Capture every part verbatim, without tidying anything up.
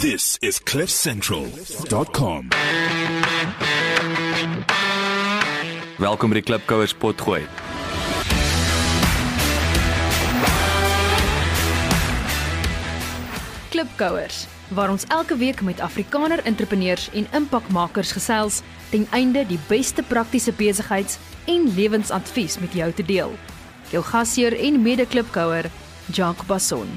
This is cliff central dot com. Welkom by die Klipkouers potgooi. Klipkouers, waar ons elke week met Afrikaner entrepreneurs en impakmakers gesels, ten einde die beste praktiese besigheids- en lewensadvies met jou te deel. Jou gasheer en mede-klipkouer, Jacques Basson.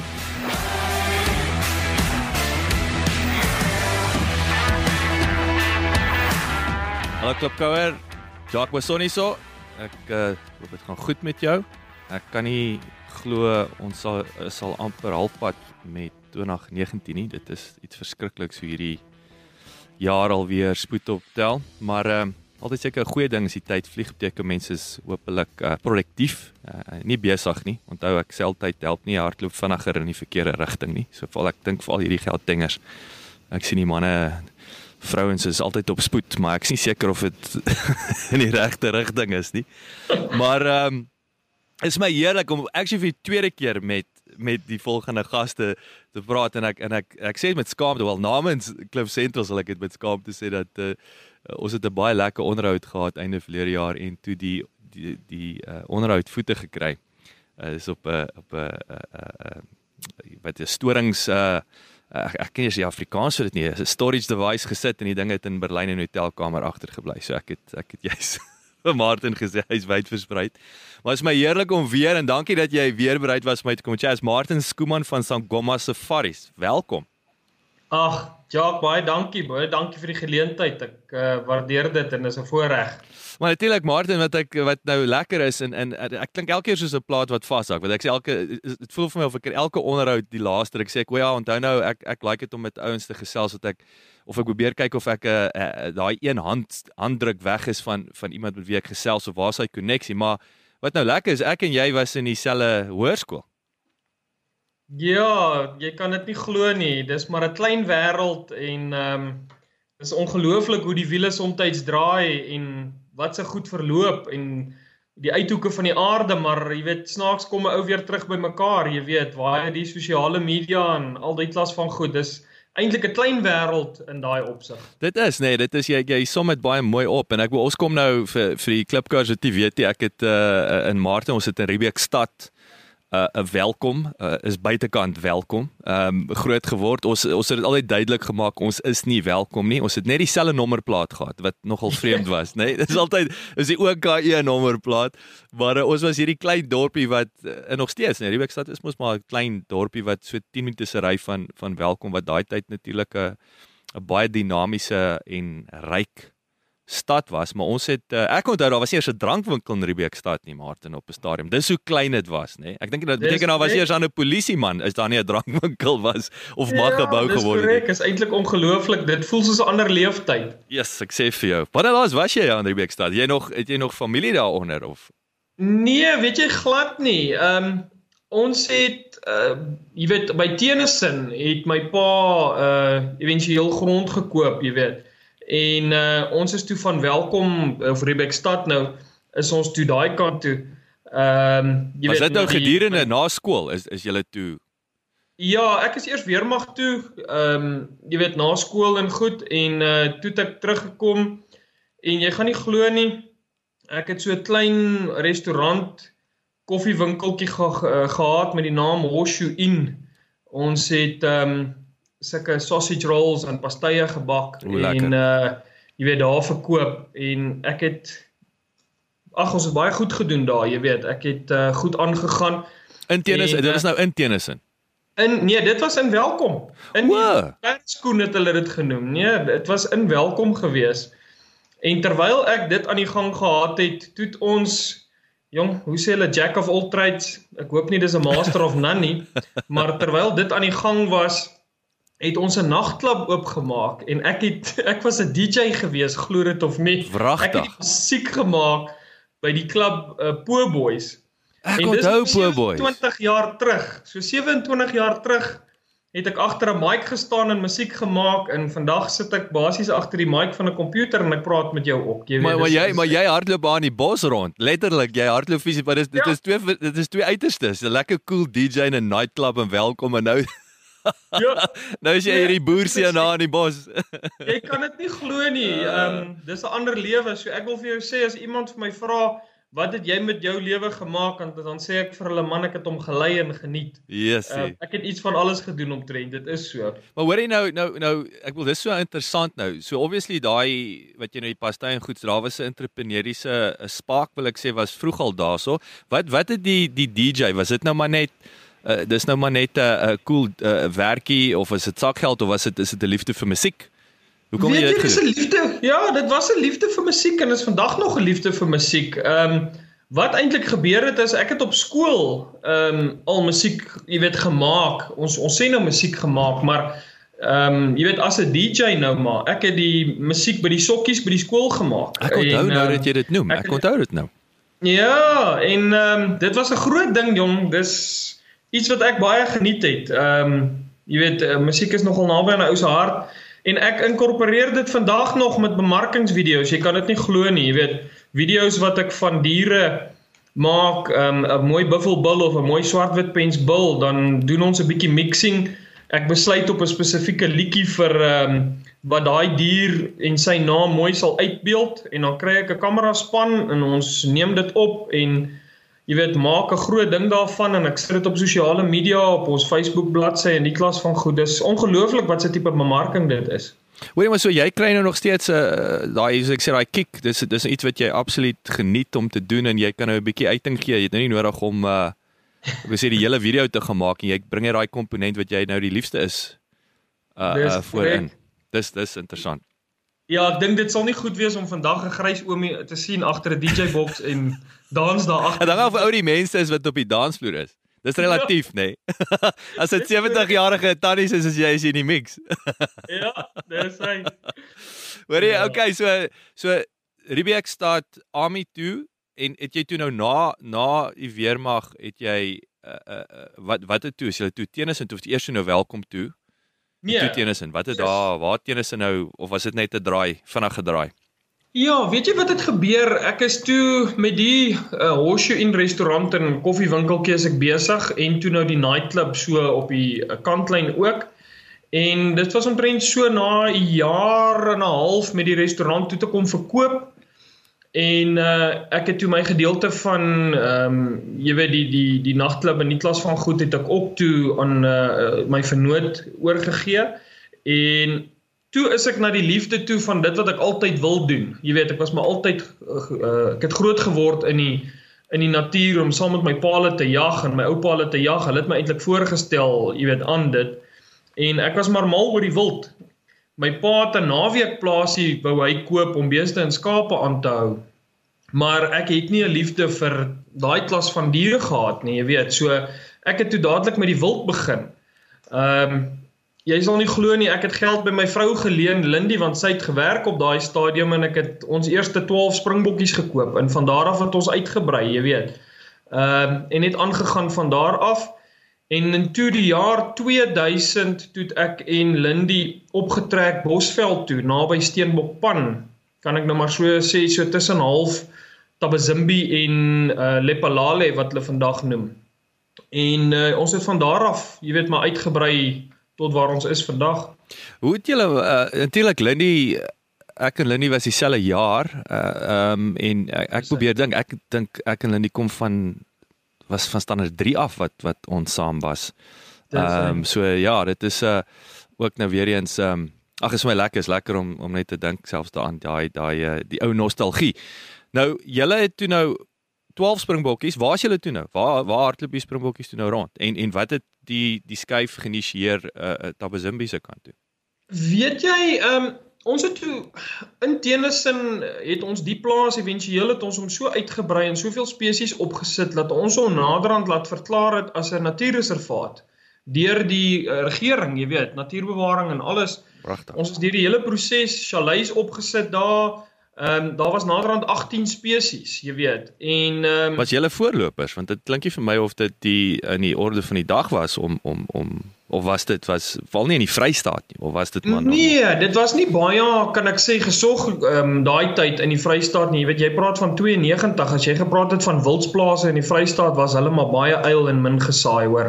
Hallo Klipkouer, Jacques Basson hier so. Ek uh, hoop dit gaan goed met jou. Ek kan nie glo ons sal, sal amper halfpad met twintig negentien nie. Dit is iets verskrikliks hoe hierdie jaar alweer spoed optel, maar uh, altyd seker 'n goeie ding as die tyd vlieg, beteken mense is hopelik uh, produktief, uh, nie besig nie. Onthou ek seltyd help nie, hardloop vinniger in die verkeerde rigting nie. So val ek dink veral hierdie gelddingers. Ek sien die manne, vrouens is altyd op spoed, maar ek is nie seker of dit in die regte rigting is nie. Maar ehm um, is my heerlik om actually vir die tweede keer met met die volgende gaste te praat en ek en ek ek sê dit met skaamte, wel namens Cliff Central sal ek dit met skaamte sê dat uh, ons het 'n baie lekker onderhoud gehad einde verlede jaar en toe die die die uh, onderhoud voete gekry. Uh, is op 'n uh, op 'n uh, uh, uh, wat is storings uh, Ek, ek ken eers die Afrikaans vir dit nie, 'n storage device gesit en die ding het in Berlyn in 'n hotelkamer agtergebly. So ek het ek het juist vir Martin gesê hy's wyd versprei. Maar is my heerlik om weer en dankie dat jy weer bereid was om my te kom. Jy is Martin Skooman van Sangoma Safaris. Welkom. Ag, Jacques, baie dankie, baie dankie vir die geleentheid. Ek uh, waardeer dit en is 'n voorreg. Maar natuurlik Martin, wat ek wat nou lekker is en en ek klink elke keer soos 'n plaat wat vashak, want ek sê elke dit voel vir my of ek elke onderhoud die laaste ek sê ek o ja, onthou nou ek ek like dit om met ouens te gesels wat ek of ek probeer kyk of ek 'n uh, uh, daai een hand handdruk weg is van van iemand met wie ek gesels of waar is hy koneksie, maar wat nou lekker is, ek en jy was in dieselfde hoërskool. Ja, jy kan dit nie glo nie. Dis maar 'n klein wêreld en ehm um, dis ongelooflik hoe die wiele soms draai en wat se goed verloop en die uithoeke van die aarde, maar jy weet, snaaks kom 'n ou weer terug by mekaar, jy weet, waar die sosiale media en al die klas van goed, dis eintlik 'n klein wêreld in daai opsig. Dit is, nee, dit is, jy, jy som dit baie mooi op, en ek wil, ons kom nou vir, vir die Klipkouers wat jy weet, ek het uh, in Maart, ons het in Riebeekstad, 'n uh, welkom, uh, is buitekant welkom, um, groot geword, ons, ons het dit altyd duidelik gemaak, ons is nie welkom nie, ons het net dieselfde nommerplaat gehad, wat nogal vreemd was, nee, dit is altyd, is die O K E nommerplaat, maar uh, ons was hierdie klein dorpie wat, uh, nog steeds, nee, Riebeekstad is mos maar 'n klein dorpie wat so tien minute se ry van, van welkom, wat daai tyd natuurlik 'n baie dinamiese en ryk stad was, maar ons het, uh, ek onthou, daar was nie eers 'n drankwinkel in Riebeekstad nie, Martin, op 'n stadium, dis hoe klein dit was, nee, ek dink dat beteken daar was eers aan 'n polisieman, is daar nie 'n drankwinkel was, of mag gebou geword het. Ja, dis korrek, is eintlik ongelooflik, dit voel soos 'n ander leeftyd. Yes, ek sê vir jou, wanneer laas was jy aan Riebeekstad, jy nog, het jy nog familie daaronder, of? Nee, weet jy, glad nie, um, ons het, uh, jy weet, by Tennyson het my pa uh, eventueel grond gekoop, jy weet, en uh, ons is toe van welkom, of Riebeekstad nou, is ons toe daai kant toe. Um, jy Was weet, dit nou die, gedurende na skool, is, is julle toe? Ja, ek is eers weermag toe, um, jy weet, na skool en goed, en uh, toe het ek teruggekom, en jy gaan nie glo nie, ek het so 'n klein restaurant, koffiewinkeltjie ge gehad met die naam Hoshu Inn. Ons het um, sulke sausage rolls en pastye gebak Oe, en uh, jy weet, daar verkoop, en ek het, ag, ons het baie goed gedoen daar, jy weet, ek het uh, goed aangegaan. In Tennyson, dit is nou in Tennyson? In, nee, dit was in Welkom. In Wow. die perskoen het hulle dit genoem. Nee, dit was in Welkom gewees. En terwyl ek dit aan die gang gehad het, toe het ons, jong, hoe sê hulle, jack of all trades, ek hoop nie dis 'n master of none nie, maar terwyl dit aan die gang was, het ons 'n nagklub oopgemaak, en ek het, ek was 'n D J gewees, glo dit of nie. Wragtig. Ek het die musiek gemaak by die klub uh, Po Boys. Ek En dis onthou so Po Boys. sewe-en-twintig jaar terug, so sewe-en-twintig jaar terug, het ek agter 'n mic gestaan en musiek gemaak, en vandag sit ek basies agter die mic van 'n komputer en ek praat met jou ook. Jy weet, Maar, maar, dis- jy, dis- maar jy hardloop aan die bos rond, letterlik, jy hardloop fisies, maar dit is, dit Ja. is twee, dit is twee uiterstes, 'n lekker cool D J in 'n nightclub en welkom, en nou Ja. Nou is jy hierdie boerseun na in die bos. Jy kan dit nie glo nie. Ehm um, dis 'n ander lewe. So ek wil vir jou sê as iemand vir my vra wat het jy met jou lewe gemaak, dan dan sê ek vir hulle man ek het hom gelei en geniet. Yes. Uh, ek het iets van alles gedoen omtrent. Dit is so. Maar hoor jy nou nou nou ek wil dis so interessant nou. So obviously daai wat jy nou die pastai en goeds, daar was 'n entrepreneuriese spark wil ek sê was vroeg al daarso. Wat wat het die die D J, was dit nou maar net uh, dis nou maar net 'n uh, uh, cool uh, werkie of was dit sakgeld of was dit is dit 'n liefde vir musiek? Hoe kom Weet jy dit dis 'n liefde? Ja, dit was 'n liefde vir musiek en is vandag nog 'n liefde vir musiek. Ehm um, wat eintlik gebeur het is ek het op skool ehm um, al musiek, jy weet, gemaak. Ons ons sê nou musiek gemaak, maar ehm um, jy weet as 'n D J nou maar. Ek het die musiek by die sokkies by die skool gemaak. Ek onthou en, nou um, dat jy dit noem. Ek, ek onthou dit nou. Ja, en ehm um, dit was 'n groot ding jong. Dis iets wat ek baie geniet het. Ehm um, jy weet, uh, musiek is nogal naby aan 'n ou se hart. En ek inkorporeer dit vandag nog met bemarkingsvideo's. Jy kan dit nie glo nie, jy weet. Video's wat ek van diere maak, 'n um, mooi buffelbil of 'n mooi swartwitpensbil, dan doen ons 'n bietjie mixing. Ek besluit op 'n spesifieke liedjie vir um, wat daai dier en sy naam mooi sal uitbeeld en dan kry ek 'n kameraspan en ons neem dit op en jy weet, maak 'n groot ding daarvan en ek sit dit op sosiale media, op ons Facebook bladsy en die klas van goed. Dis ongelooflik wat se tipe bemarking dit is. Hoorie maar so jy kry nou nog steeds 'n uh, daai soos ek sê daai kick. Dis dis iets wat jy absoluut geniet om te doen en jy kan nou 'n bietjie uiting gee. Jy het nou nie nodig om uh ek wil sê die hele video te gaan maak en jy bring jy daai komponent wat jy nou die liefste is uh, uh voorin. Dis dis interessant. Ja, ek dink dit sal nie goed wees om vandag 'n grys oomie te sien agter 'n D J box en dans daar agter. En dan of ou die mense is wat op die dansvloer is. Dis relatief, ja. Nê. Nee? As dit sewentig-jarige tannies is, is jy is in die mix. Ja, dis hy. Hoorie, ja. Okay, so so Riebeeck staat Army toe en het jy toe nou na na die weermag het jy uh, uh, wat wat het toe, is jy toe Tennyson toe of eers nou welkom toe? Nee. Toe Tennyson. Wat het yes. daar waar Tennyson nou of was dit net 'n draai, vinnig gedraai? Ja, weet jy wat het gebeur? Ek is toe met die uh, Horseshoe Inn restaurant en koffiewinkeltjie is ek besig en toe nou die nightclub so op die uh, kantlyn ook. En dit was omtrent so na 'n jaar en 'n half met die restaurant toe te kom verkoop. En uh, ek het toe my gedeelte van ehm um, jy weet die die die nagklub en die klas van goed het ek ook toe aan uh, my vernoot oorgegee. En toe is ek na die liefde toe van dit wat ek altyd wil doen. Jy weet, ek was maar altyd uh, ek het groot geword in die in die natuur om saam met my paale te jag en my ou paale te jag. Hulle het my eintlik voorgestel, jy weet, aan dit. En ek was maar mal oor die wild. My pa het 'n naweekplaasie wou hy koop om beeste en skape aan te hou. Maar ek het nie 'n liefde vir daai klas van diere gehad nie, jy weet. So ek het toe dadelik met die wild begin. Ehm um, jy sal nie glo nie, ek het geld by my vrou geleen, Lindy, want sy het gewerk op daai stadium en ek het ons eerste twaalf springbokkies gekoop en van daar af het ons uitgebrei, jy weet. Ehm um, en het aangegaan van daar af. En in toe die jaar twee duisend toe ek en Lindy opgetrek Bosveld toe, naby Steenbokpan, kan ek nou maar so sê, so tussen half Tabazimbi en uh, Lepalale wat hulle vandag noem. En uh, ons het van daar af, jy weet, maar uitgebrei tot waar ons is vandag. Hoe het julle, uh, natuurlik Lindy, ek en Lindy was dieselfde jaar, uh, um, en ek, ek probeer dink, ek dink ek en Lindy kom van was van standaard drie af wat wat ons saam was. Ehm um, so ja, dit is uh ook nou weer eens ehm um, ag is my lekker, is lekker om om net te dink selfs daaraan, daai daai uh, die ou nostalgie. Nou julle het toe nou twaalf springbokkies. Waar is julle toe nou? Waar waar hardloop die springbokkies toe nou rond? En en wat het die die skuif geïnisieer uh Tabazimbi se kant toe? Weet jy, ehm um, ons het toe in Tennyson het ons die plaas eventueel het ons hom so uitgebrei en soveel spesies opgesit dat ons hom naderhand laat verklaar het as 'n natuurreservaat deur die uh, regering, jy weet, natuurbewaring en alles. Pragtig. Ons is deur die hele proses chalets opgesit daar. Ehm um, daar was naderhand agttien spesies, jy weet. En ehm um, was julle voorlopers, want dit klink nie vir my of dit die in die orde van die dag was om om om of was dit was val nie in die Vrystaat nie, of was dit maar Nee, dit was nie baie, kan ek sê, gesog ehm um, daai tyd in die Vrystaat nie. Jy weet, jy praat van twee negentig, as jy gepraat het van wildsplase in die Vrystaat was hulle maar baie uil en min gesaai, hoor.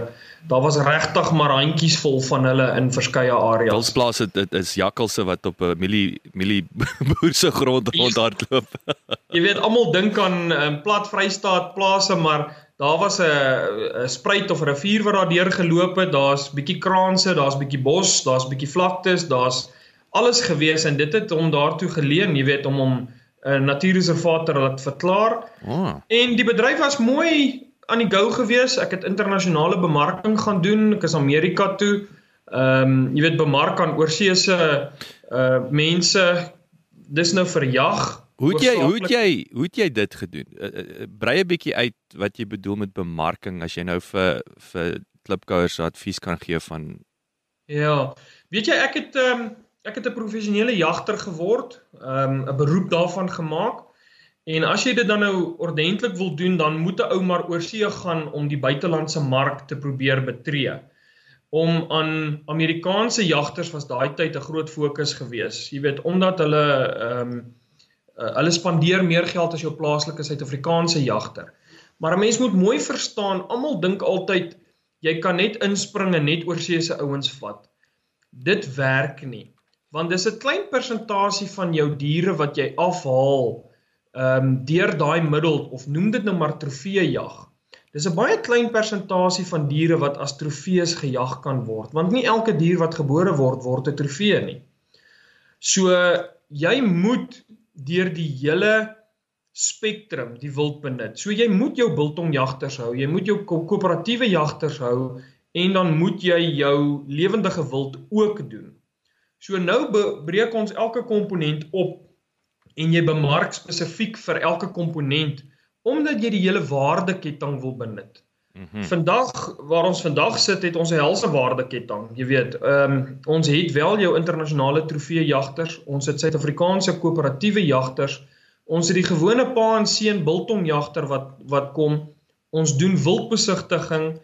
daar was regtig maar handjies vol van hulle in verskeie areas. Wilsplaas het, het is jakkalse wat op 'n milie milie boerse grond rondhardloop. Jy weet, almal dink aan um, plat Vrystaat plase, maar daar was 'n spruit of 'n rivier wat daar deur geloop het, daar's bietjie kraanse, daar's bietjie bos, daar's bietjie vlaktes, daar's alles gewees en dit het hom daartoe geleen, jy weet, om hom 'n natuurreservaat te laat verklaar. Oh. En die bedryf was mooi aan die go gewees. Ek het internasionale bemarking gaan doen. Ek is Amerika toe. Ehm um, jy weet, bemark aan oorseese uh mense. Dis nou vir jag. Hoe het jy hoe het jy hoe het jy dit gedoen? Uh, uh, brei 'n bietjie uit wat jy bedoel met bemarking as jy nou vir vir klipkouers advies kan gee van. Ja, weet jy, ek het ehm um, ek het 'n professionele jagter geword, ehm um, 'n beroep daarvan gemaak. En as jy dit dan nou ordentlik wil doen, dan moet 'n ou maar oor see gaan om die buitelandse mark te probeer betree. Om aan Amerikaanse jagters was daai tyd 'n groot fokus gewees. Jy weet, omdat hulle ehm um, uh, hulle spandeer meer geld as jou plaaslike Suid-Afrikaanse jagter. Maar 'n mens moet mooi verstaan, almal dink altyd jy kan net inspring en net oorseese ouens vat. Dit werk nie, want dis 'n klein persentasie van jou diere wat jy afhaal Um, deur daai middel, of noem dit nou maar trofeejag. Dis 'n baie klein persentasie van diere wat as trofees gejag kan word, want nie elke dier wat gebore word, word 'n trofee nie. So, jy moet deur die hele spektrum die wild benut. So, jy moet jou biltongjagters hou, jy moet jou koöperatiewe jagters hou, en dan moet jy jou lewendige wild ook doen. So, nou breek ons elke komponent op, en jy bemark spesifiek vir elke komponent, omdat jy die hele waardeketting wil benut. Mm-hmm. Vandag, waar ons vandag sit, het ons 'n helse waardeketting. Jy weet, um, ons het wel jou internasionale trofeejagters, ons het Suid-Afrikaanse koöperatiewe jagters, ons het die gewone pa en seun biltongjagter wat, wat kom, ons doen wildbesigtiging,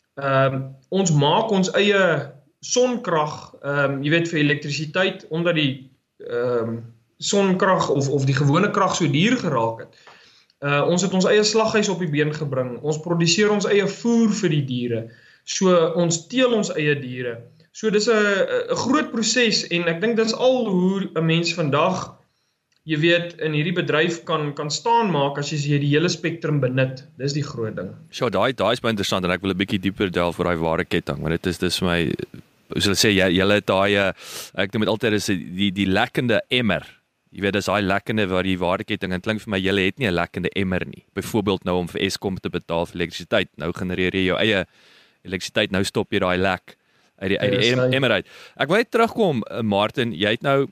um, ons maak ons eie sonkrag, um, jy weet, vir elektrisiteit, omdat die um, sonkrag of, of die gewone krag so duur geraak het. Uh, ons het ons eie slaghuis op die been gebring, ons produseer ons eie voer vir die diere, so ons teel ons eie diere. So dis 'n groot proses en ek dink dis al hoe 'n mens vandag, jy weet, in hierdie bedryf kan kan staan maak as jy die hele spektrum benut. Dis die groot ding. Sjoe, daai daai is baie interessant en ek wil 'n bietjie dieper delf oor daai waardeketting, want dit is dis my, hoe sal ek sê, jy julle het daai, ek noem dit altyd is die die lekkende emmer. Jy weet, dis daai lekkende waar die waardeketting, en klink vir my, julle het nie 'n lekkende emmer nie. Byvoorbeeld nou om vir Eskom te betaal vir elektrisiteit. Nou genereer jy jou eie elektrisiteit, nou stop jy daai lek uit die, uit die yes, emmer uit. Ek wil net terugkom, Martin, jy het nou,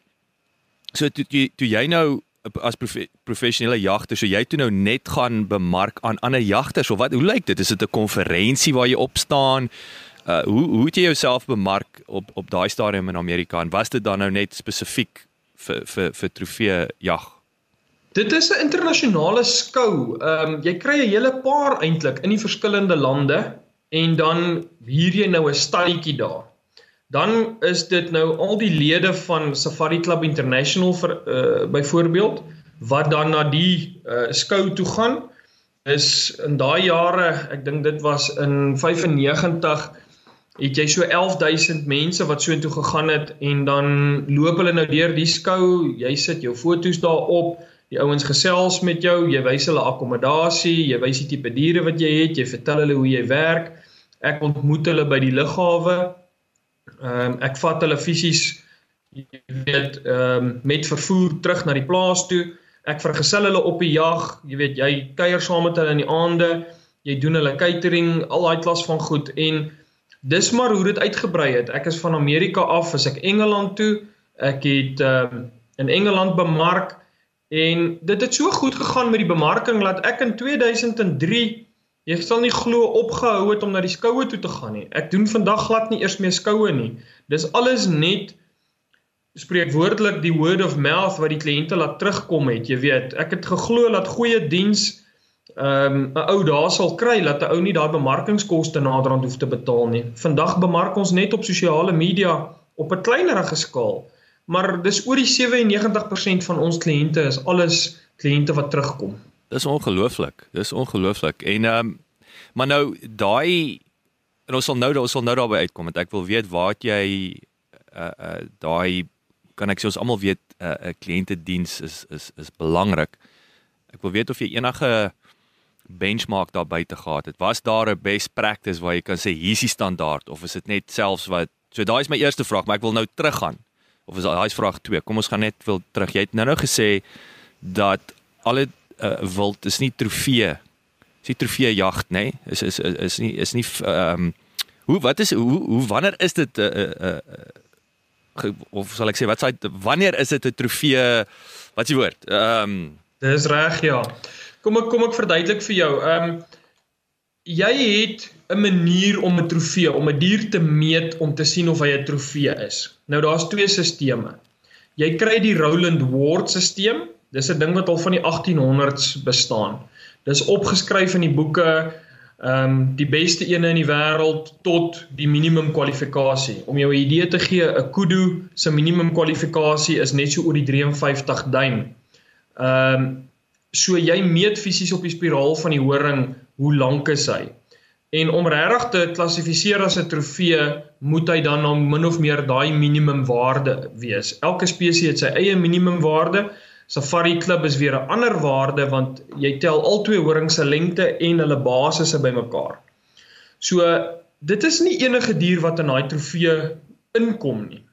so toe, toe, toe jy nou as profe, professionele jagter, so jy toe nou net gaan bemark aan ander jagters, of wat, hoe lyk dit? Is dit 'n konferensie waar jy opstaan? Uh, hoe, hoe het jy jouself bemark op, op daai stadium in Amerika, en was dit dan nou net spesifiek vir, vir, vir trofeejag? Dit is 'n internasionale skou. Um, jy kry 'n hele paar eintlik in die verskillende lande, en dan huur jy nou 'n stalletjie daar. Dan is dit nou al die lede van Safari Club International vir, uh, byvoorbeeld, wat dan na die uh, skou toe gaan. Is in daai jare, ek dink dit was in vyfennegentig, het jy so elf duisend mense wat so intoe gegaan het, en dan loop hulle nou deur die skou, jy sit jou foto's daar op, die ouens gesels met jou, jy wys hulle akkommodasie, jy wys die tipe diere wat jy het, jy vertel hulle hoe jy werk, ek ontmoet hulle by die lughawe, um, ek vat hulle fisies, jy weet, um, met vervoer terug na die plaas toe, ek vergesel hulle op die jag, jy weet, jy kuier saam met hulle in die aande, jy doen hulle catering, al daai klas van goed, en dis maar hoe dit uitgebrei het. Ek is van Amerika af, is ek Engeland toe, ek het um, in Engeland bemark, en dit het so goed gegaan met die bemarking, dat ek in twee duisend drie, jy sal nie glo, opgehou het om na die skoue toe te gaan nie. Ek doen vandag glad nie eers meer skoue nie. Dis alles net, spreekwoordelik die word of mouth, wat die kliënte laat terugkom het, jy weet. Ek het geglo dat goeie diens, um, 'n ou daar sal kry, dat 'n ou nie daai bemarkingskoste naderhand hoef te betaal nie. Vandag bemark ons net op sosiale media, op 'n kleinerige skaal, maar dis oor die sewennegentig persent van ons kliënte is alles kliënte wat terugkom. Dis ongelooflik, dis ongelooflik. En um, maar nou daai en ons sal nou ons sal nou daarby uitkom, want ek wil weet waar het jy uh, uh, daai kan ek sê ons almal weet 'n uh, uh, kliëntediens is is is belangrik. Ek wil weet of jy enige benchmark daar buite gehad het. Was daar 'n best practice waar jy kan sê hier is die standaard of is dit net selfs wat so daai is my eerste vraag, maar ek wil nou teruggaan. Of is daai is vraag twee. Kom ons gaan net wil terug. Jy het nou nou gesê dat alle uh, wild is nie trofee. Is nie trofee jagt, nê? Nee? Is is is is nie is nie ehm um, hoe wat is hoe hoe wanneer is dit 'n uh, uh, uh, of sal ek sê wat sê wanneer is dit 'n trofee wat is die woord? Ehm um, Dis reg, ja. Kom ek kom ek verduidelik vir jou. Ehm um, jy het 'n manier om 'n trofee, om 'n dier te meet om te sien of hy 'n trofee is. Nou daar's twee sisteme. Jy kry die Rowland Ward stelsel. Dis 'n ding wat al van die achttienhonderds bestaan. Dis opgeskryf in die boeke, ehm um, die beste ene in die wêreld tot die minimum kwalifikasie. Om jou 'n idee te gee, 'n kudu se minimum kwalifikasie is net so oor die vyf drie vyf duim. Ehm um, so jy meet fisies op die spiraal van die horing hoe lank is hy. En om regtig te klassifiseer as 'n trofee, moet hy dan nou min of meer daai minimum waarde wees. Elke spesies het sy eie minimum waarde. Safari Club is weer 'n ander waarde want jy tel al twee horings se lengte en hulle basisse bymekaar. So dit is nie enige dier wat in daai trofee inkom nie.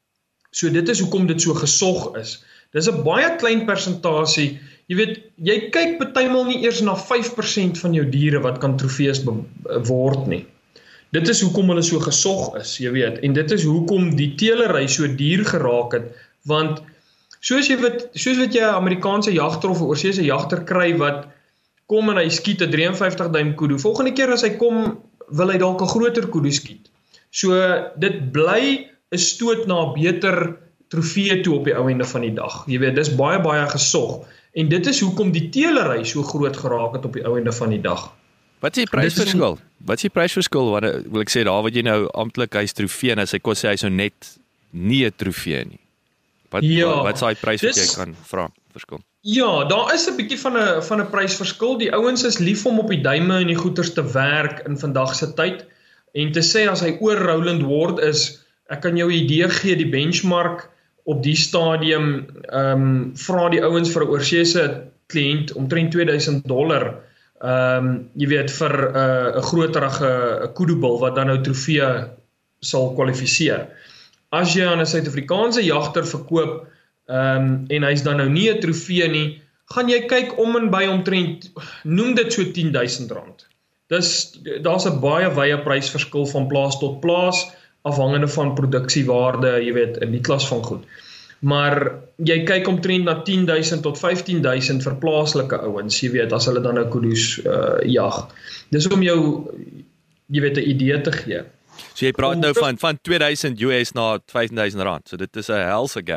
So dit is hoekom dit so gesog is. Dis 'n baie klein persentasie. Jy weet, jy kyk partymal nie eers na vyf persent van jou diere wat kan trofees word nie. Dit is hoekom hulle so gesog is, jy weet. En dit is hoekom die teelery so duur geraak het, want soos jy wat soos wat jy 'n Amerikaanse jagter of 'n oorseese jagter kry wat kom en hy skiet 'n vyf drie duim kudu. Volgende keer as hy kom, wil hy dalk 'n groter kudu skiet. So dit bly 'n stoot na 'n beter trofee toe op die ou einde van die dag. Jy weet, dis baie baie gesog. En dit is hoekom die teelery so groot geraak het op die ou einde van die dag. Wat is die prysverskil? Wat is die prysverskil? Wat wil ek sê daar wat jy nou amptelik hy's trofee en as hy kos sê hy's nou net nie 'n trofee nie. Wat ja, wat is daai prys wat jy kan vra verskil? Ja, daar is 'n bietjie van 'n van 'n prysverskil. Die ouens is lief om op die duime en die goeters te werk in vandag se tyd en te sê as hy oor Rowland Ward is, ek kan jou 'n idee gee, die benchmark op die stadium ehm um, vra die ouens vir 'n oorseese kliënt omtrent twee duisend dollar ehm um, jy weet vir 'n uh, 'n groterige 'n kudubil wat dan nou trofee sal kwalifiseer. As jy aan 'n Suid-Afrikaanse jagter verkoop ehm um, en hy's dan nou nie 'n trofee nie, gaan jy kyk om en by omtrent noem dit so tien duisend rand. Dis daar's 'n baie wye prysverskil van plaas tot plaas afhangende van produksiewaarde, jy weet, in die klas van goed. Maar jy kyk omtrent na tien duisend tot vyftien duisend vir plaaslike ouens, jy weet, as hulle dan nou kudus uh, jag. Dis om jou, jy weet, 'n idee te gee. So jy praat nou van van twee duisend U S na vyftien duisend rand. So dit is 'n helse gap.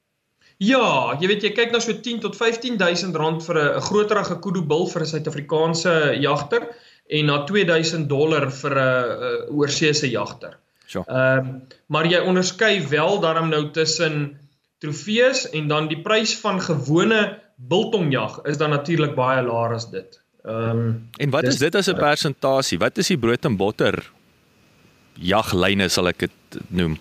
Ja, jy weet, jy kyk na so tien tot vyftien duisend rand vir 'n groterige kudubil vir 'n Suid-Afrikaanse jagter en na twee duisend dollar vir 'n oorseese jagter. Sure. Um, maar jy onderskei wel daarom nou tussen trofees en dan die prys van gewone biltongjag is dan natuurlik baie laer as dit. Um, en wat dis, is dit as 'n persentasie? Wat is die brood en botter jaglyne sal ek dit noem?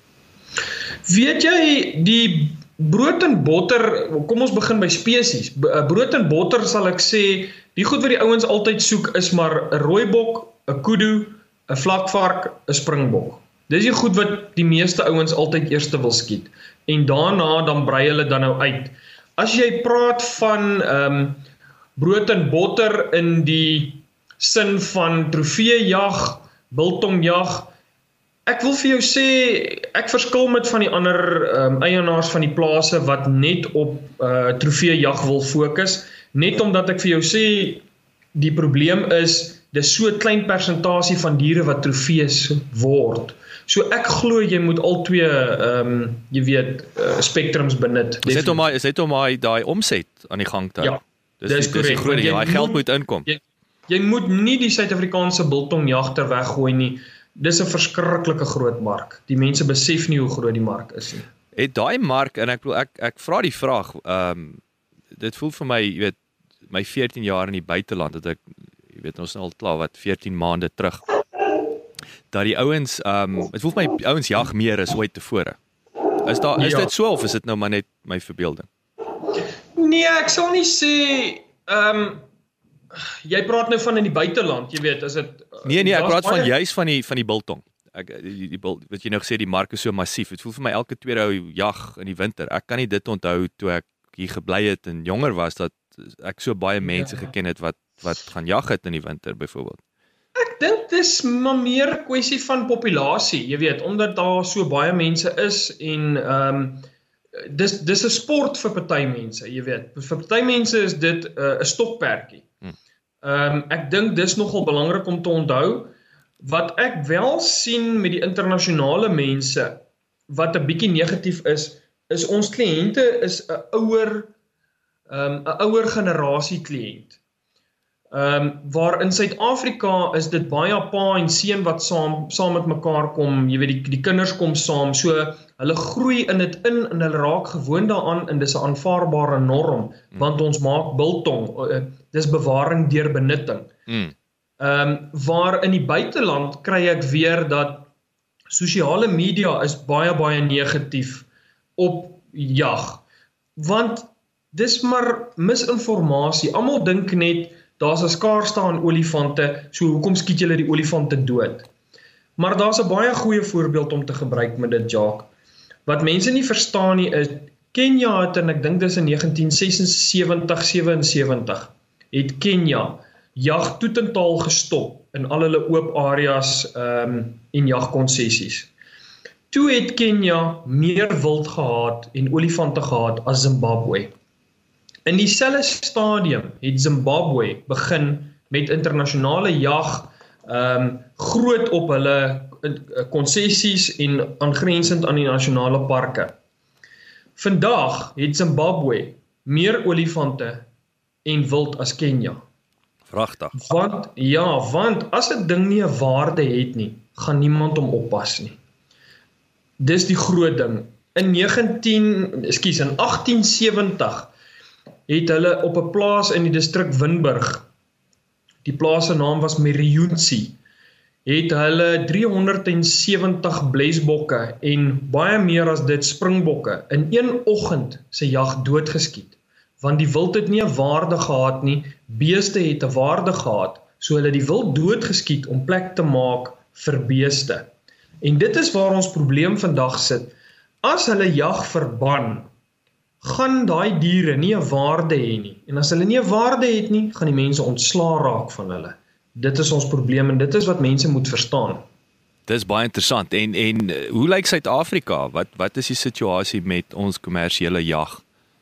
Weet jy, die brood en botter, kom ons begin by spesies. Brood en botter sal ek sê, die goed wat die ouens altyd soek is maar 'n rooibok, 'n kudu, 'n vlakvark, 'n springbok. Dis die goed wat die meeste ouens altyd eerste wil skiet. En daarna dan brei hulle dan nou uit. As jy praat van um, brood en botter in die sin van trofeejag, biltongjag, ek wil vir jou sê, ek verskil met van die ander um, eienaars van die plase wat net op uh, trofeejag wil fokus, net omdat ek vir jou sê, die probleem is, dis so 'n klein persentasie van diere wat trofees word. So ek glo jy moet al twee, um, jy weet, uh, spektrums benut. Is dit om my, is dit om my daai omset aan die gang te hou? Ja, dis, dis korrek. Dis die daai geld moet inkom. Jy, jy moet nie die Suid-Afrikaanse biltongjagter weggooi nie. Dis 'n verskriklike groot mark. Die mense besef nie hoe groot die mark is nie. Het daai mark, en ek bedoel, ek ek vra die vraag, ehm um, dit voel vir my, jy weet, my veertien jaar in die buiteland, dat ek, jy weet, ons nou al klaar wat veertien maande terug dat die ouens, um, het voel vir my ouens jag meer as ooit tevore. Is daar is Ja. dit so of is dit nou maar net my verbeelding? Nee, ek sal nie sê ehm um, jy praat nou van in die buiteland, jy weet, as dit Nee nee, ek daar's praat van baie- juis van die van die biltong. Ek die, die bil, wat jy nou gesê die mark is so massief. Dit voel vir my elke tweede ou jag in die winter. Ek kan nie dit onthou toe ek hier gebly het en jonger was dat ek so baie mense Ja. geken het wat wat gaan jag het in die winter byvoorbeeld. Ek dink dis maar meer 'n kwessie van populasie, jy weet, omdat daar so baie mense is en ehm um, dis dis 'n sport vir party mense, jy weet. Vir party mense is dit 'n uh, 'n stokperdjie. Ehm um, ek dink dis nogal belangrik om te onthou. Wat ek wel sien met die internasionale mense wat 'n bietjie negatief is, is ons kliënte is 'n ouer ehm um, 'n ouer generasie kliënt. Ehm um, waar in Suid-Afrika is dit baie pa en seun wat saam saam met mekaar kom, jy weet die die kinders kom saam, so hulle groei in dit in en hulle raak gewoond daaraan en dis 'n aanvaarbare norm, want ons maak biltong, uh, dis bewaring deur benutting. Mm. Ehm um, waar in die buiteland kry ek weer dat sosiale media is baie baie negatief op jag, want dis maar misinformasie. Almal dink net daar's 'n skaarste aan olifante, so hoekom skiet julle die olifante dood? Maar daar's 'n baie goeie voorbeeld om te gebruik met dit, Jacques. Wat mense nie verstaan nie is, Kenia het, en ek dink dis in negentien sesensewentig sewensewentig, het Kenia jag totaal gestop in al hulle oop areas um, en jagkonsessies. Toe het Kenia meer wild gehad en olifante gehad as Zimbabwe. In dieselfde stadium het Zimbabwe begin met internasionale jag, um, groot op hulle konsessies en aangrensend aan die nasionale parke. Vandag het Zimbabwe meer olifante en wild as Kenia. Vragtig. Want, ja, want as 'n ding nie 'n waarde het nie, gaan niemand hom oppas nie. Dis die groot ding. In negentien, ekskuus, in agtien sewentig het hulle op 'n plaas in die distrik Winburg, die plaas se naam was Meriyunsi, het hulle driehonderdsewentig blesbokke en baie meer as dit springbokke in een oggend se jag doodgeskiet. Want die wild het nie 'n waarde gehad nie, beeste het 'n waarde gehad, so hulle die wild doodgeskiet om plek te maak vir beeste. En dit is waar ons probleem vandag sit. As hulle jag verban, gaan daai diere nie 'n waarde hê nie. En as hulle nie 'n waarde het nie, gaan die mense ontslaa raak van hulle. Dit is ons probleem en dit is wat mense moet verstaan. Dis baie interessant. En en hoe lyk Suid-Afrika? Wat wat is die situasie met ons kommersiële jag?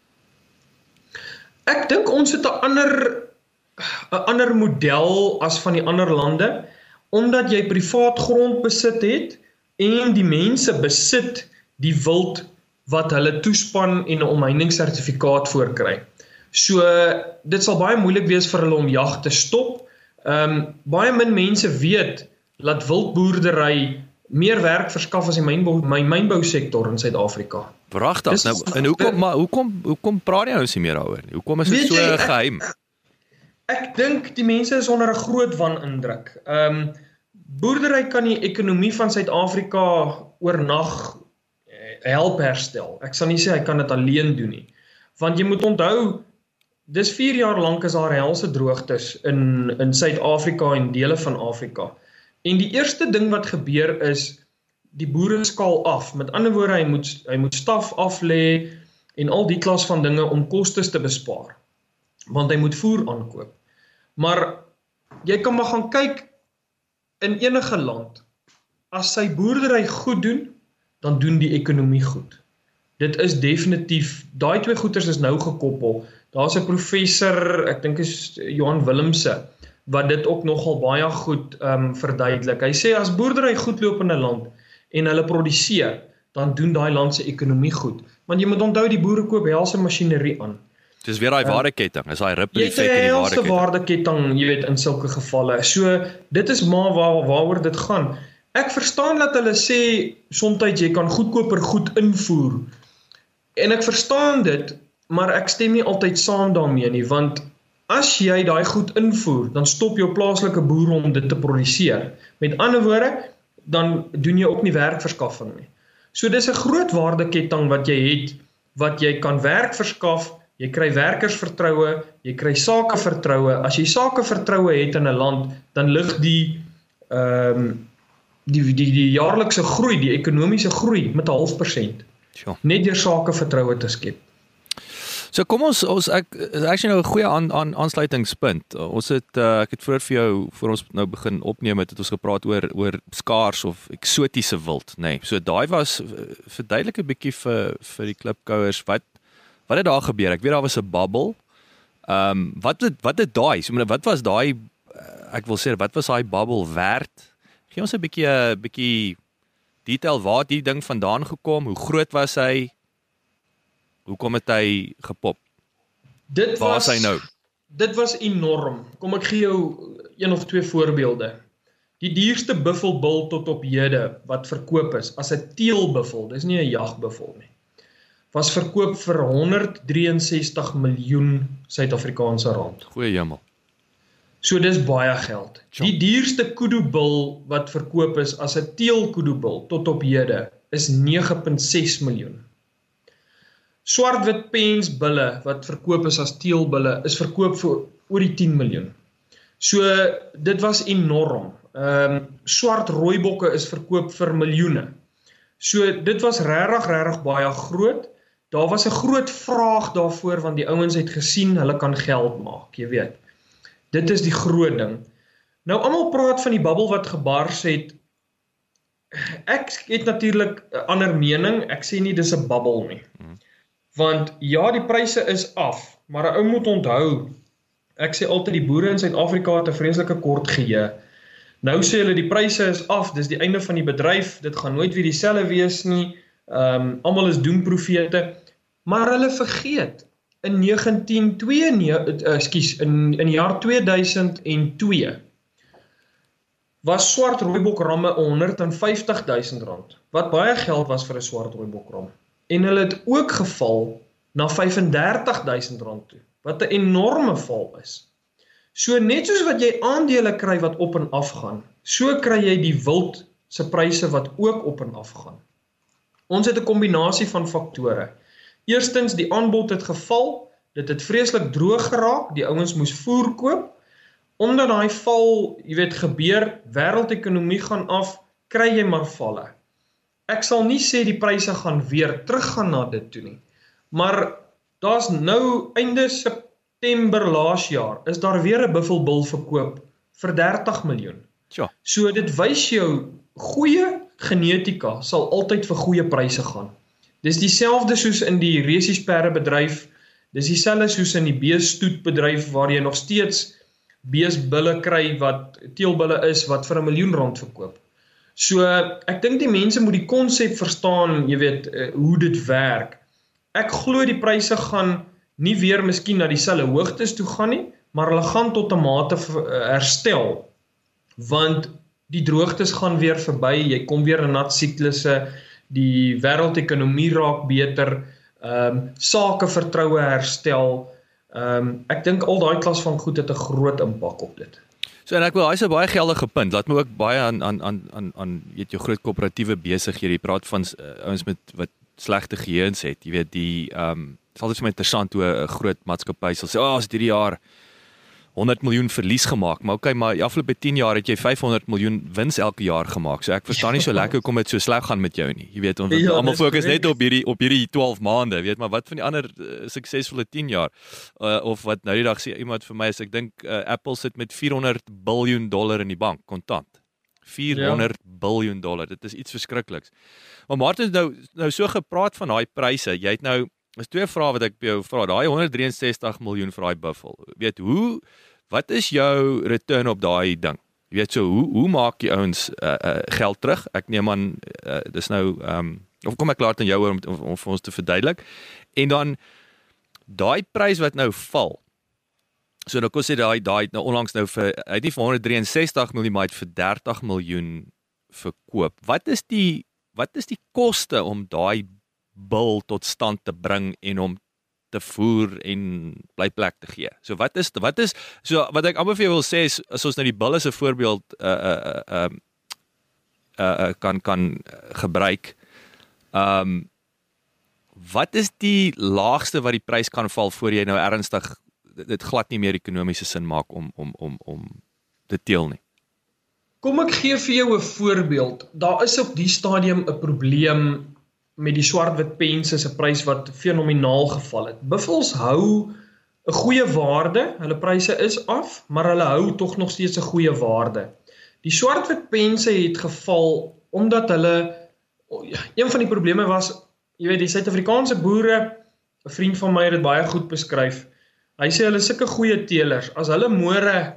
Ek dink ons het 'n ander 'n ander model as van die ander lande, omdat jy privaat grond besit het en die mense besit die wild wat hulle toespan en 'n omheiningssertifikaat voorkry. So dit sal baie moeilik wees vir hulle om jag te stop. Um, baie min mense weet dat wildboerdery meer werk verskaf as die mynbou, myn, mynbousektor in Suid-Afrika. Pragtig. Dis- Nou, en hoekom maar hoekom hoekom praat jy ons nie meer daaroor nie? Hoekom is dit Weet so jy, ek- geheim? Ek dink die mense is onder 'n groot wanindruk. Ehm um, boerdery kan die ekonomie van Suid-Afrika oornag eh, help herstel. Ek sal nie sê hy kan dit alleen doen nie. Want jy moet onthou, dis vier jaar lank is daar helse droogtes in in Suid-Afrika en dele van Afrika. En die eerste ding wat gebeur is die boere skaal af. Met ander woorde, hy moet hy moet staf af lê en al die klas van dinge om kostes te bespaar. Want hy moet voer aankoop. Maar jy kan maar gaan kyk in enige land. As sy boerdery goed doen, dan doen die ekonomie goed. Dit is definitief, daai twee goeters is nou gekoppel. Daar's 'n professor, ek dink is Johan Willemse, wat dit ook nogal baie goed um, verduidelik. Hy sê as boerdery goed loop in 'n land en hulle produseer, dan doen daai land se ekonomie goed. Want jy moet onthou die boere koop helse masjinerie aan. Dis weer daai waardeketting, is daai ripple Jy het effek in die die helse waardeketting. waardeketting, jy weet, in sulke gevalle. So, dit is maar waar, waaroor dit gaan. Ek verstaan dat hulle sê, soms jy kan goedkoper goed invoer. En ek verstaan dit, maar ek stem nie altyd saam daarmee nie, want as jy daai goed invoer, dan stop jou plaaslike boere om dit te produseer. Met ander woorde, dan doen jy ook nie werkverskaffing nie. So dis 'n groot waardeketting wat jy het, wat jy kan werk verskaf, jy kry werkersvertroue, jy kry sakevertroue. As jy sakevertroue het in 'n land, dan lig die ehm um, die die die jaarlikse groei, die ekonomiese groei met 'n half persent. Sure. Net deur sakevertroue te skep. So kom ons ons ek is actually nou 'n goeie aan aan aansluitingspunt. Ons het uh, ek het vroeër vir jou voor ons nou begin opneem het, het ons gepraat oor oor skaars of eksotiese wild, nê. Nee. So daai was verduidelik 'n bietjie vir vir die klipkouers wat wat het daar gebeur? Ek weet daar was 'n bubble. Ehm um, wat het wat het daai? So wat was daai ek wil sê wat was daai bubble werd? Gee ons 'n bietjie 'n bietjie detail waar het die ding vandaan gekom? Hoe groot was hy? Hoe kom het hy gepop? Dit Waar was is hy nou? Dit was enorm. Kom ek gee jou een of twee voorbeelde. Die duurste buffelbul tot op hede wat verkoop is as 'n teelbuffel, dis nie 'n jagbuffel nie, was verkoop vir honderddraaiensestig miljoen Suid-Afrikaanse rand. Goeie hemel. So dis baie geld. Tja. Die duurste kudu-bul wat verkoop is as 'n teelkudu-bul tot op hede is nege komma ses miljoen. Swart-wit pensbulle wat verkoop is as teelbulle is verkoop vir oor die tien miljoen. So dit was enorm. Ehm um, swart rooibokke is verkoop vir miljoene. So dit was regtig regtig baie groot. Daar was 'n groot vraag daarvoor want die ouens het gesien hulle kan geld maak, jy weet. Dit is die groot ding. Nou almal praat van die bubbel wat gebars het. Ek het natuurlik 'n ander mening. Ek sê nie dis 'n bubbel nie. Want ja, die pryse is af, maar 'n ou moet onthou, ek sê altyd die boere in Suid-Afrika het 'n vreeslike kort geheue. Nou sê hulle die pryse is af, dis die einde van die bedryf, dit gaan nooit weer dieselfde wees nie. Ehm um, almal is doemprofete, maar hulle vergeet in negentien twee ekskuus in in die jaar twee duisend twee was swart rooibokramme honderd en vyftig duisend rand, wat baie geld was vir 'n swart rooibokram. En hulle het ook geval na vyf en dertig duisend rand toe, wat 'n enorme val is. So net soos wat jy aandele kry wat op en af gaan, so kry jy die wild se pryse wat ook op en af gaan. Ons het 'n kombinasie van faktore. Eerstens, die aanbod het geval, dit het vreeslik droog geraak, die ouens moes voer koop. Omdat daai val, jy weet, gebeur, wêreldekonomie gaan af, kry jy maar valle. Ek sal nie sê die pryse gaan weer teruggaan na dit toe nie, maar daar's nou einde September laas jaar, is daar weer 'n buffelbul verkoop vir dertig miljoen. Tja. So dit wys jou, goeie genetika sal altyd vir goeie pryse gaan. Dis dieselfde soos in die resiesperre bedryf, dis dieselfde soos in die beestoetbedryf waar jy nog steeds beesbulle kry wat teelbulle is wat vir 'n miljoen rand verkoop. So ek dink die mense moet die konsep verstaan, jy weet, hoe dit werk. Ek glo die pryse gaan nie weer miskien na dieselfde hoogtes toe gaan nie, maar hulle gaan tot 'n mate herstel, want die droogtes gaan weer verby, jy kom weer in nat siklusse, die wêreldekonomie raak beter, um, sakevertroue herstel. Um, ek dink al daai klas van goed het 'n groot impak op dit. So en ek wil, hy is 'n baie geldige punt. Laat my ook baie aan aan aan aan aan weet jou groot koöperatiewe besighede. Jy praat van uh, ouens met wat slegte geheuns het. Jy weet die ehm um, dit is altyd vir my interessant hoe 'n groot maatskappy sal sê, "Ag, oh, ons het hierdie jaar honderd miljoen verlies gemaak." Maar okay, maar die afgelope tien jaar het jy vyfhonderd miljoen wins elke jaar gemaak. So ek verstaan nie so lekker hoekom dit so sleg gaan met jou nie. Jy weet, ons ja, almal fokus net op hierdie op hierdie twaalf maande, weet, maar wat van die ander uh, suksesvolle tien jaar? Uh, of wat nou die dag sê iemand vir my is, ek dink uh, Apple sit met vierhonderd biljoen dollar in die bank kontant. vierhonderd ja. biljoen dollar. Dit is iets verskrikliks. Maar Martin het nou nou so gepraat van daai pryse. Jy het nou is twee vrae wat ek by jou vra. Daai honderddrieënsestig miljoen vir daai buffel. Weet hoe wat is jou return op daai ding? Jy weet so hoe hoe maak jy ouens uh, uh, geld terug? Ek neem aan uh, dis nou ehm um, of kom ek klaar aan jou om, om, om vir ons te verduidelik. En dan daai prys wat nou val. So nou kos dit daai daai nou onlangs nou vir hy het nie vir honderddrieënsestig miljoen maar vir dertig miljoen verkoop. Wat is die wat is die koste om daai bil tot stand te bring en om te voer en blyplek te gee? So wat is wat is so wat ek amper vir jou wil sê is as ons nou die bil as 'n voorbeeld uh uh um uh, kan kan gebruik. Um wat is die laagste wat die prys kan val voor jy nou ernstig dit glad nie meer ekonomiese sin maak om om om om te teel nie? Kom ek gee vir jou 'n voorbeeld. Daar is op die stadium 'n probleem met die swart-wit pense se prys wat fenomenaal geval het. Buffels hou 'n goeie waarde, hulle pryse is af, maar hulle hou tog nog steeds 'n goeie waarde. Die swart-wit pense het geval omdat hulle, een van die probleme was, jy weet, die Suid-Afrikaanse boere, 'n vriend van my het dit baie goed beskryf. Hy sê hulle is sulke goeie teelers, as hulle môre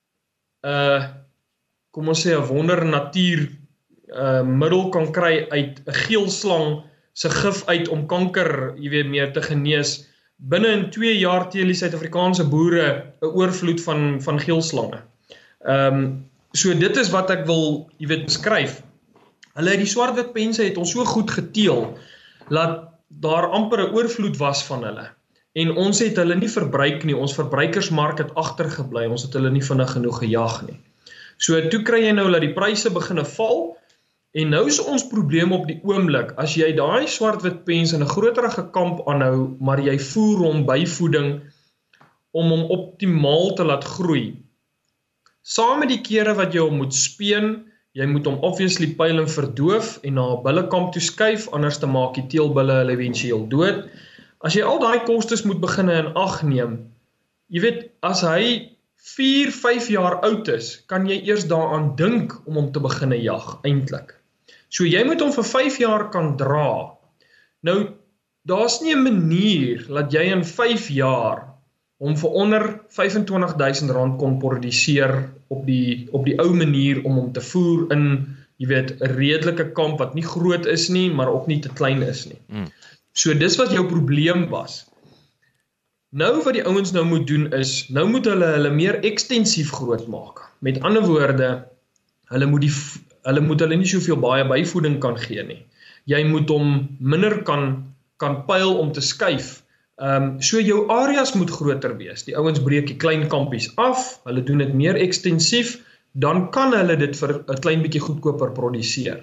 uh kom ons sê 'n wonder natuur uh, middel kan kry uit 'n geelslang se gif uit om kanker, jy weet, meer te genees. Binne in twee jaar teel die Suid-Afrikaanse boere 'n oorvloed van van geelslange. Ehm um, so dit is wat ek wil, jy weet, beskryf. Hulle die swart-wit pense het ons so goed geteel dat daar amper 'n oorvloed was van hulle. En ons het hulle nie verbruik nie, ons verbruikersmark het agtergebly, ons het hulle nie vinnig genoeg gejag nie. So toe kry jy nou dat die pryse begine val, en nou is ons probleem op die oomblik, as jy daai swart-wit pens in 'n groterige kamp aanhou, maar jy voer hom byvoeding om hom optimaal te laat groei. Saam met die kere wat jy hom moet speen, jy moet hom obviously pyl en verdoof en na 'n bullekamp toe skuif, anders te maak die teelbulle hulle eventueel dood. As jy al daai kostes moet begin in ag neem, jy weet, as hy vier, vyf jaar oud is, kan jy eers daaraan dink om hom te begin jag, eintlik. So jy moet hom vir vyf jaar kan dra. Nou, daar's nie 'n manier dat jy in vyf jaar hom vir onder vyf en twintig duisend rand kon produseer op die op die ou manier om hom te voer in, jy weet, 'n redelike kamp wat nie groot is nie, maar ook nie te klein is nie. Mm. So dis wat jou probleem was. Nou wat die ouens nou moet doen is, nou moet hulle hulle meer ekstensief groot maak. Met ander woorde, hulle moet die hulle moet hulle nie soveel baie byvoeding kan gee nie. Jy moet hom minder kan kan pyl om te skuif. Ehm um, so jou areas moet groter wees. Die ouens breek die klein kampies af, hulle doen dit meer ekstensief, dan kan hulle dit vir 'n klein bietjie goedkoper produseer.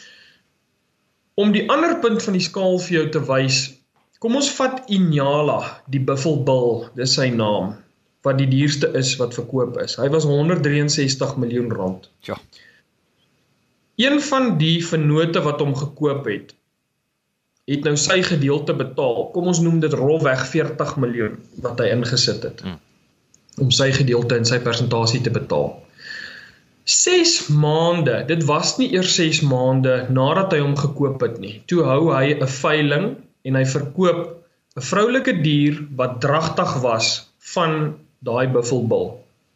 Om die ander punt van die skaal vir jou te wys, kom ons vat Inyala, die buffelbil, dis sy naam, wat die duurste is wat verkoop is. Hy was honderd ses drie sestig miljoen rand. Ja. Een van die vennote wat hom gekoop het, het nou sy gedeelte betaal. Kom ons noem dit rolweg veertig miljoen wat hy ingesit het, hmm. om sy gedeelte en sy persentasie te betaal. Ses maande, dit was nie eers ses maande nadat hy hom gekoop het nie. Toe hou hy 'n veiling en hy verkoop 'n vroulike dier wat dragtig was van daai buffelbil.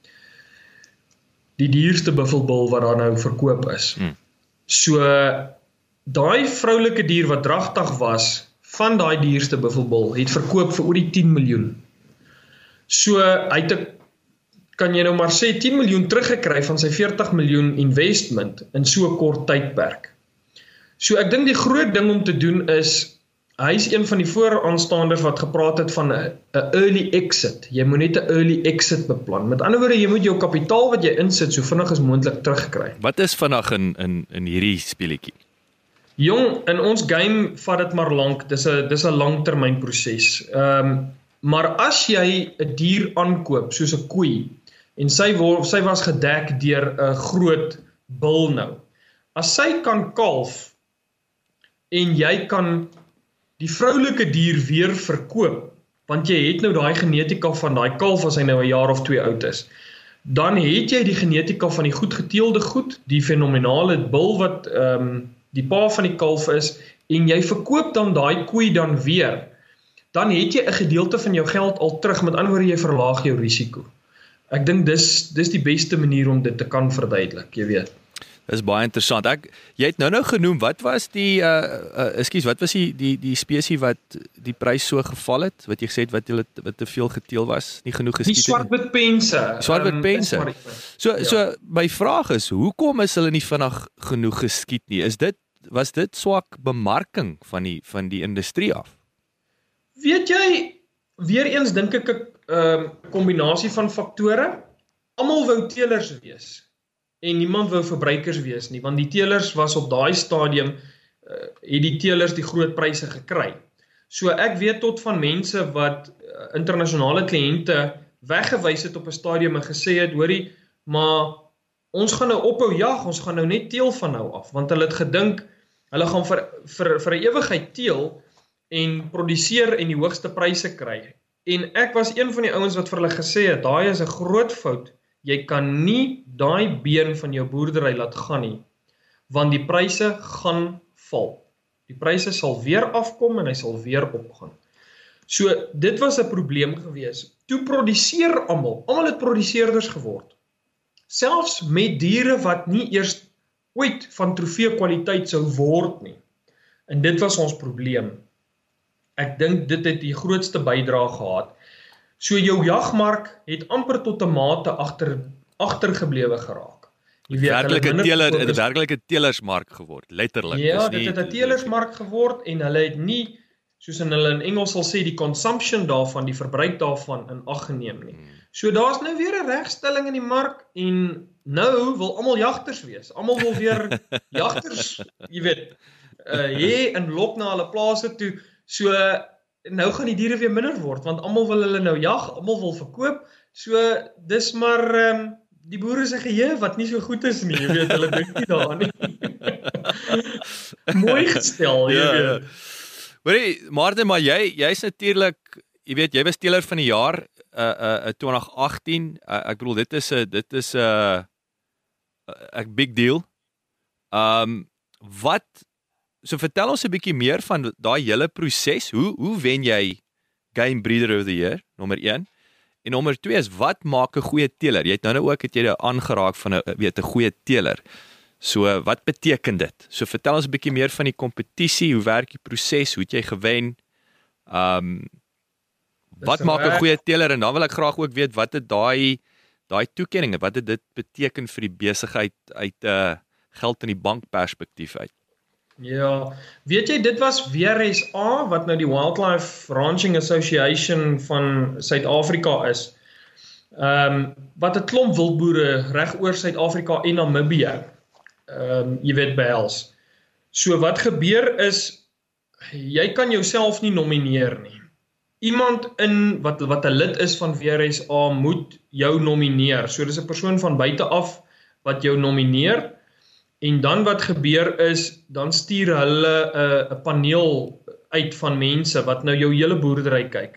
Die duurste buffelbil wat daar nou verkoop is. Hmm. So, daai vroulike dier wat dragtig was van daai duurste buffelbil het verkoop vir oor die tien miljoen. So, hy het 'n kan jy nou maar sê tien miljoen teruggekry van sy veertig miljoen investment in so 'n kort tydperk. So ek dink die groot ding om te doen is, hy is een van die vooraanstaanders wat gepraat het van 'n early exit. Jy moet net 'n early exit beplan. Met ander woorde, jy moet jou kapitaal wat jy insit so vinnig as moontlik terugkry. Wat is vinnig in in in hierdie speletjie? Jong, in ons game vat dit maar lank. Dis 'n dis 'n langtermynproses. Ehm um, maar as jy 'n dier aankoop soos 'n koei en sy word sy was gedek deur 'n groot bil nou. As sy kan kalf en jy kan die vroulike dier weer verkoop, want jy het nou daai genetika van daai kalf as hy nou 'n jaar of twee oud is, dan het jy die genetika van die goed geteelde goed, die fenomenale bil wat um, die pa van die kalf is, en jy verkoop dan daai koei dan weer, dan het jy 'n gedeelte van jou geld al terug, met ander woorde jy verlaag jou risiko. Ek dink dis dis die beste manier om dit te kan verduidelik, jy weet. Dis baie interessant. Ek jy het nou nou genoem, wat was die uh, uh ekskuus, wat was die die die spesie wat die prys so geval het? Wat jy gesê het wat hulle wat te veel geteel was, nie genoeg geskiet het. Die swart-wit pense. Swart-wit pense. Um, so ja. so my vraag is, hoekom is hulle nie vinnig genoeg geskiet nie? Is dit was dit swak bemarking van die van die industrie af? Weet jy, weer eens dink ek 'n um, kombinasie van faktore. Almal wou teelers wees. en niemand wou verbruikers wees nie, want die teelers was op daai stadium, uh, het die teelers die groot pryse gekry. So ek weet tot van mense wat uh, internasionale kliënte weggewys het op 'n stadium en gesê het, hoorie, maar ons gaan nou ophou jag, ons gaan nou net teel van nou af, want hulle het gedink, hulle gaan vir, vir, vir 'n ewigheid teel en produseer en die hoogste pryse kry. En ek was een van die ouens wat vir hulle gesê het, daai is 'n groot fout, jy kan nie daai been van jou boerdery laat gaan nie, want die pryse gaan val. Die pryse sal weer afkom en hy sal weer opgaan. So, dit was 'n probleem gewees. Toe produseer almal, almal het produseerders geword. Selfs met diere wat nie eers ooit van trofee kwaliteit sou word nie. En dit was ons probleem. Ek dink dit het die grootste bydrae gehad. So jou jagmark het amper tot 'n mate agter agtergeblewe geraak. Jy weet, werklike teeler, het 'n werklike teelersmark geword, letterlik. Ja, dit het 'n teelersmark geword en hulle het nie, soos in hulle in Engels sal sê, die consumption daarvan, die verbruik daarvan in ag geneem nie. So daar's nou weer 'n regstelling in die mark en nou wil almal jagters wees. Almal wil weer jagters, jy weet, uh, hê en lok na hulle plase toe. So nou gaan die diere weer minder word, want almal wil hulle nou jag, almal wil verkoop. So dis maar um, die boere se geheue wat nie so goed is nie, jy weet, hulle dink nie daaraan nie. Mooi gestel, jy ja, weet. Ja. Hoorie, Martin, maar jy jy's natuurlik, jy weet, jy was teeler van die jaar uh uh twintig agttien. Uh, ek bedoel dit is 'n dit is 'n uh, 'n big deal. Um wat so vertel ons 'n bietjie meer van daai hele proses. Hoe hoe wen jy Game Breeder of the Year, nommer een? En nommer twee is, wat maak 'n goeie teeler? Jy het nou, nou ook het jy nou aangeraak van 'n weet 'n goeie teeler. So wat beteken dit? So vertel ons 'n bietjie meer van die kompetisie, hoe werk die proses, hoe het jy gewen? Um wat maak 'n goeie teeler? En dan wil ek graag ook weet wat het daai daai toekenninge, wat het dit beteken vir die besigheid uit 'n uh, geld in die bank perspektief uit? Ja, weet jy, dit was W R S A, wat nou die Wildlife Ranching Association van Suid-Afrika is, um, wat 'n klomp wildboere reg oor Suid-Afrika en Namibië, um, jy weet, behels. So wat gebeur is, jy kan jouself nie nomineer nie. Iemand in wat, wat 'n lid is van W R S A moet jou nomineer. So dis 'n persoon van buite af wat jou nomineer. En dan wat gebeur is, dan stuur hulle 'n uh, paneel uit van mense wat nou jou hele boerdery kyk.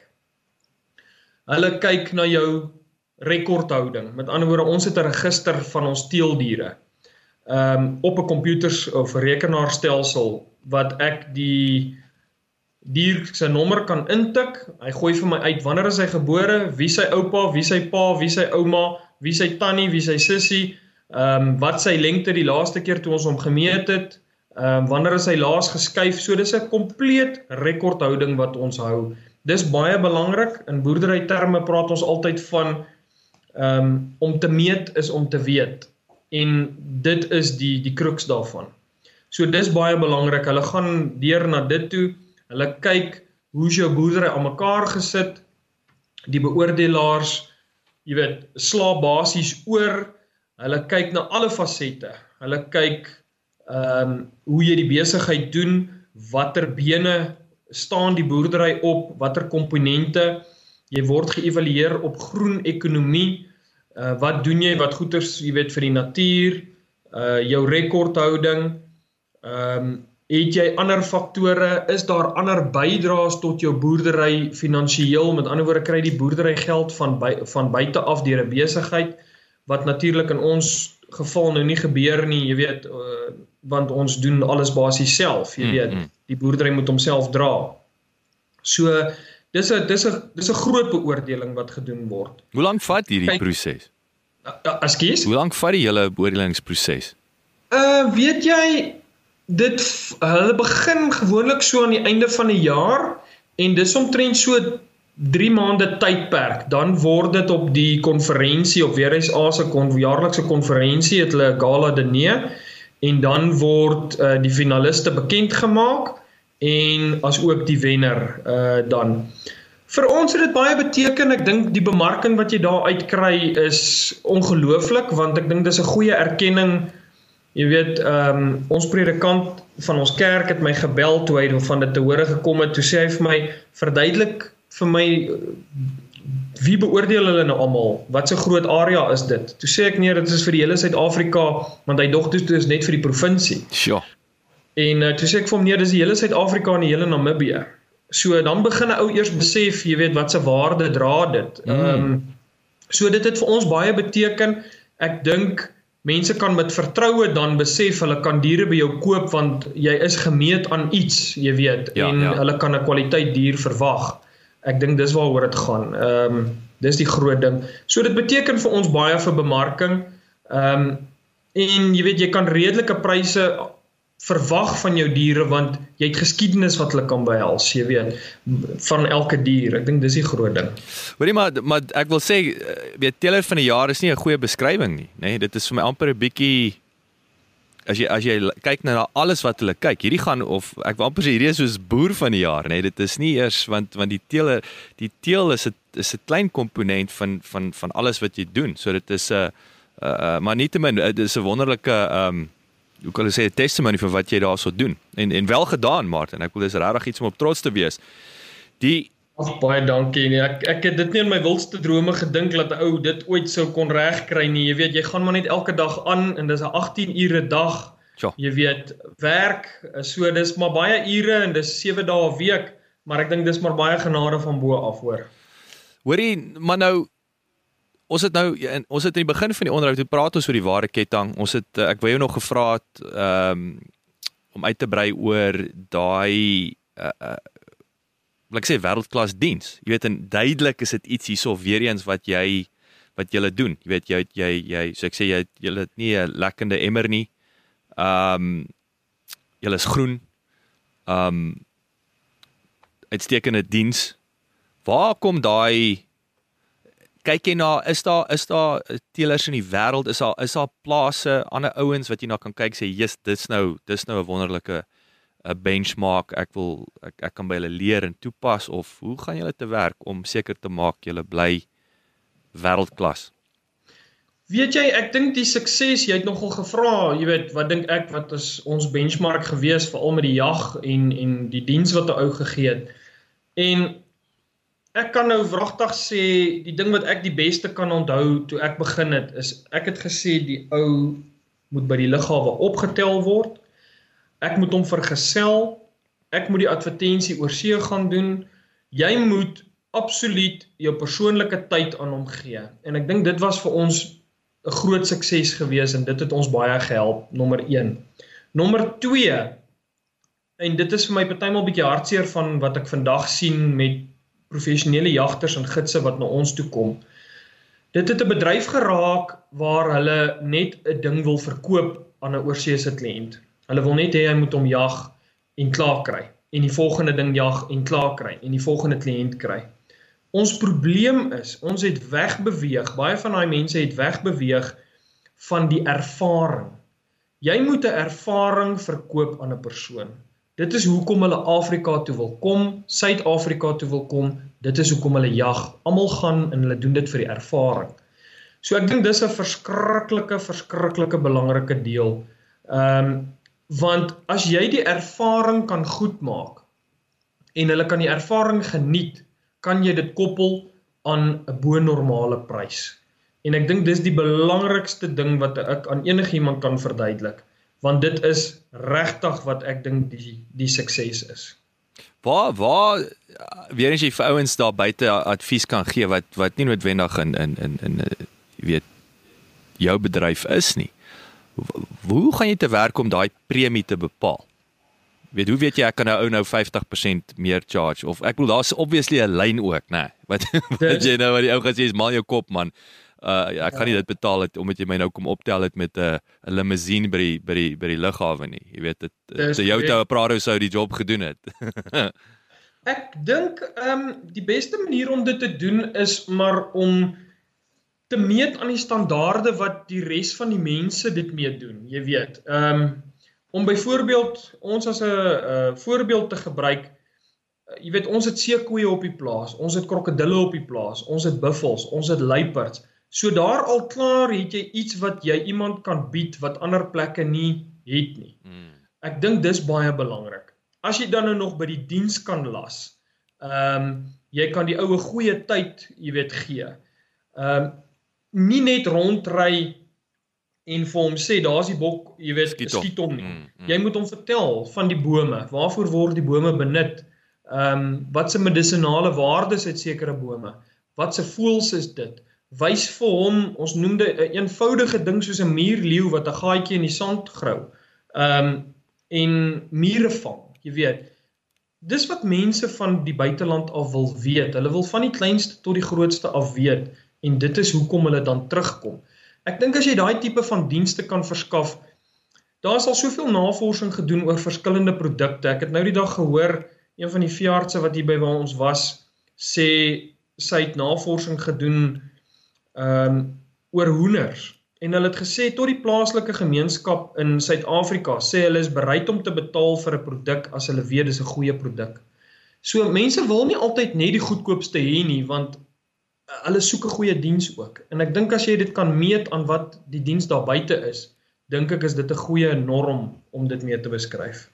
Hulle kyk na jou rekordhouding. Met ander woorde, ons het 'n register van ons teeldiere um, op 'n komputers of rekenaarstelsel wat ek die dier sy nommer kan intik. Hy gooi vir my uit wanneer is hy gebore, wie sy oupa, wie sy pa, wie sy ouma, wie sy tannie, wie sy sussie. Um, wat sy lengte die laaste keer toe ons hom gemeet het, um, wanneer is hy laas geskuif, so dis 'n kompleet rekordhouding wat ons hou. Dis baie belangrik, in boerdery terme praat ons altyd van, um, om te meet is om te weet, en dit is die, die crux daarvan. So dis baie belangrik, hulle gaan deur na dit toe, hulle kyk, hoe is jou boerdery aan mekaar gesit, die beoordelaars, jy weet, sla basies oor, hulle kyk na alle fasette, hulle kyk um, hoe jy die besigheid doen, watter bene staan die boerdery op, watter komponente, jy word geëvalueer op groen ekonomie, uh, wat doen jy, wat goeders, jy weet, vir die natuur, uh, jou rekordhouding, um, het jy ander faktore, is daar ander bydraes tot jou boerdery finansiëel, met ander woorde kry die boerdery geld van, by, van buite af deur 'n besigheid, wat natuurlik in ons geval nou nie gebeur nie, jy weet, uh, want ons doen alles basies self, jy weet, mm-hmm. die boerdery moet homself dra. So, dis 'n dis 'n dis 'n groot beoordeling wat gedoen word. Hoe lank vat hierdie proses? Uh, Ekskuus? Hoe lank vat die hele beoordelingsproses? Uh, weet jy, dit, hulle begin gewoonlik so aan die einde van die jaar, en dis omtrent so drie maande tydperk, dan word dit op die konferensie, op W R S A se jaarlikse konferensie, het hulle gala diner, en dan word uh, die finaliste bekend gemaak, en as ook die wenner uh, dan. Vir ons het dit baie beteken, ek dink die bemarking wat jy daar uitkry is ongelooflik, want ek dink dis 'n goeie erkenning. Jy weet, um, ons predikant van ons kerk het my gebel toe hy van dit te hore gekom het, toe sê hy vir my, verduidelik vir my, wie beoordeel hulle nou almal? Wat so groot area is dit? Toe sê ek nee, dit is vir die hele Suid-Afrika, want hy dog dit is net vir die provinsie. Sure. En uh, toe sê ek vir hom, nee, dis die hele Suid-Afrika en die hele Namibië. So dan begin 'n ou eers besef, jy weet, wat se waarde dra dit. Mm. Um, so dit het vir ons baie beteken. Ek dink mense kan met vertroue dan besef, hulle kan diere by jou koop, want jy is gemeet aan iets, jy weet, ja, en ja. hulle kan 'n kwaliteit dier verwag. Ek dink dis waaroor dit gaan. Um, dis die groot ding. So dit beteken vir ons baie vir bemarking. Um, en jy weet, jy kan redelike pryse verwag van jou diere, want jy het geskiedenis wat hulle kan behels, jy weet, van elke dier. Ek dink dis die groot ding. Hoorie, maar, maar ek wil sê, weet, teeler van die jaar is nie 'n goeie beskrywing nie, nee, dit is vir my amper 'n bietjie, as jy, as jy kyk na alles wat hulle kyk, hierdie gaan, of ek wil amper sê, hierdie is soos boer van die jaar, nee, dit is nie eers, want, want die teeler, die teel is 'n is 'n klein komponent van, van, van alles wat jy doen, so dit is 'n, uh, uh, maar nietemin, dit is 'n wonderlike, um, hoe kan ek sê, 'n testimony vir wat jy daar so doen. En en wel gedaan, Martin. Ek wil dis regtig iets om op trots te wees. Die Ag, baie dankie nie. Ek ek het dit nie in my wildste drome gedink dat 'n ou dit ooit sou kon regkry nie. Jy weet, jy gaan maar net elke dag aan en dis 'n agttien ure dag. Tja. Jy weet, werk, so dis maar baie ure en dis sewe dae 'n week, maar ek dink dis maar baie genade van bo af, hoor. Hoorie, maar nou Ons het nou, ons het in die begin van die onderhoud, toe praat ons oor die ware ketting, ons het, ek wou jou nog gevra het, um, om uit te brei oor daai, uh, uh, wil ek sê, wêreldklas diens, jy weet, en duidelik is dit iets hierso, weer eens wat jy, wat julle doen, jy weet, jy, jy, jy so ek sê, jy, julle het nie 'n lekkende emmer nie, um, julle is groen, um, uitstekende diens, waar kom daai, kyk jy na, is daar, is daar teelers in die wêreld, is daar, is daar plase, ander ouens wat jy na kan kyk, sê, yes, dis nou, dis nou 'n wonderlike uh, benchmark, ek wil, ek, ek kan by julle leer en toepas, of hoe gaan julle te werk om seker te maak, julle bly wêreldklas? Weet jy, ek dink die sukses, jy het nogal gevra, jy weet, wat dink ek, wat is ons benchmark gewees, veral met die jag en, en die diens wat 'n ou gegee het, en ek kan nou wragtig sê, die ding wat ek die beste kan onthou toe ek begin het, is ek het gesê die ou moet by die lughawe opgetel word, ek moet hom vergesel, ek moet die advertensie oor see gaan doen, jy moet absoluut jou persoonlike tyd aan hom gee, en ek dink dit was vir ons 'n groot sukses gewees, en dit het ons baie gehelp, nommer een. Nommer twee, en dit is vir my partymal bietjie hartseer van wat ek vandag sien met professionele jagters en gidse wat na ons toe kom. Dit het 'n bedryf geraak waar hulle net 'n ding wil verkoop aan 'n oorseese kliënt. Hulle wil net hê hy moet hom jag en klaar kry, en die volgende ding jag en klaar kry, en die volgende kliënt kry. Ons probleem is, ons het wegbeweeg, baie van daai mense het wegbeweeg van die ervaring. Jy moet 'n ervaring verkoop aan 'n persoon. Dit is hoekom hulle Afrika toe wil kom, Suid-Afrika toe wil kom, dit is hoekom hulle jag. Almal gaan en hulle doen dit vir die ervaring. So ek dink dis 'n verskriklike, verskriklike belangrike deel. Um, want as jy die ervaring kan goed maak, en hulle kan die ervaring geniet, kan jy dit koppel aan 'n bo-normale prys. En ek dink dis die belangrikste ding wat ek aan enigiemand kan verduidelik. Want dit is regtig wat ek dink die, die sukses is. Waar, waar, weer eens jy vir ouens daar buite advies kan gee, wat, wat nie noodwendig in, in, in, in, jy weet, jou bedryf is nie. Hoe gaan jy te werk om daai premie te bepaal? Weet, hoe weet jy, ek kan nou ou nou vyftig persent meer charge, of ek bedoel, daar is obviously 'n lyn ook, nee, wat, wat jy nou, wat die ou gaan sê, is mal jou kop, man. Uh, ja, ek kan nie dit betaal het, omdat jy my nou kom optel het met 'n uh, limousine by die, by die, by die lughawe nie. Jy weet, dit, so jou toe 'n Prado sou die job gedoen het. Ek dink, um, die beste manier om dit te doen is maar om te meet aan die standaarde wat die res van die mense dit mee doen, jy weet. Um, om byvoorbeeld, ons as 'n uh, voorbeeld te gebruik, jy weet, ons het seekoeie op die plaas, ons het krokodille op die plaas, ons het buffels, ons het luiperds. So daar al klaar het jy iets wat jy iemand kan bied wat ander plekke nie het nie. Hmm. Ek dink dis baie belangrik. As jy dan nou nog by die diens kan las, um, jy kan die oue goeie tyd, jy weet, gee. Um, nie net rondry en vir hom sê, daar is die bok, jy weet, skiet, skiet om nie. Mm, mm. Jy moet hom vertel van die bome, waarvoor word die bome benut, um, wat se medisinale waardes het sekere bome, wat se voëls is dit, wys vir hom, ons noem dit 'n eenvoudige ding soos 'n muurleeu wat 'n gaatjie in die sand grou, um, en mure vang, jy weet. Dis wat mense van die buiteland af wil weet, hulle wil van die kleinste tot die grootste af weet, en dit is hoekom hulle dan terugkom. Ek dink as jy daai tipe van dienste kan verskaf, daar is al soveel navorsing gedoen oor verskillende produkte. Ek het nou die dag gehoor, een van die veeartse wat hier by ons was, sê, sy het navorsing gedoen um, oor hoenders. En hulle het gesê, tot die plaaslike gemeenskap in Suid-Afrika, sê hulle is bereid om te betaal vir 'n produk as hulle weet dis 'n goeie produk. So mense wil nie altyd net die goedkoopste hê nie, want hulle soek 'n goeie diens ook. En ek dink as jy dit kan meet aan wat die diens daar buite is, dink ek is dit 'n goeie norm om dit mee te beskryf.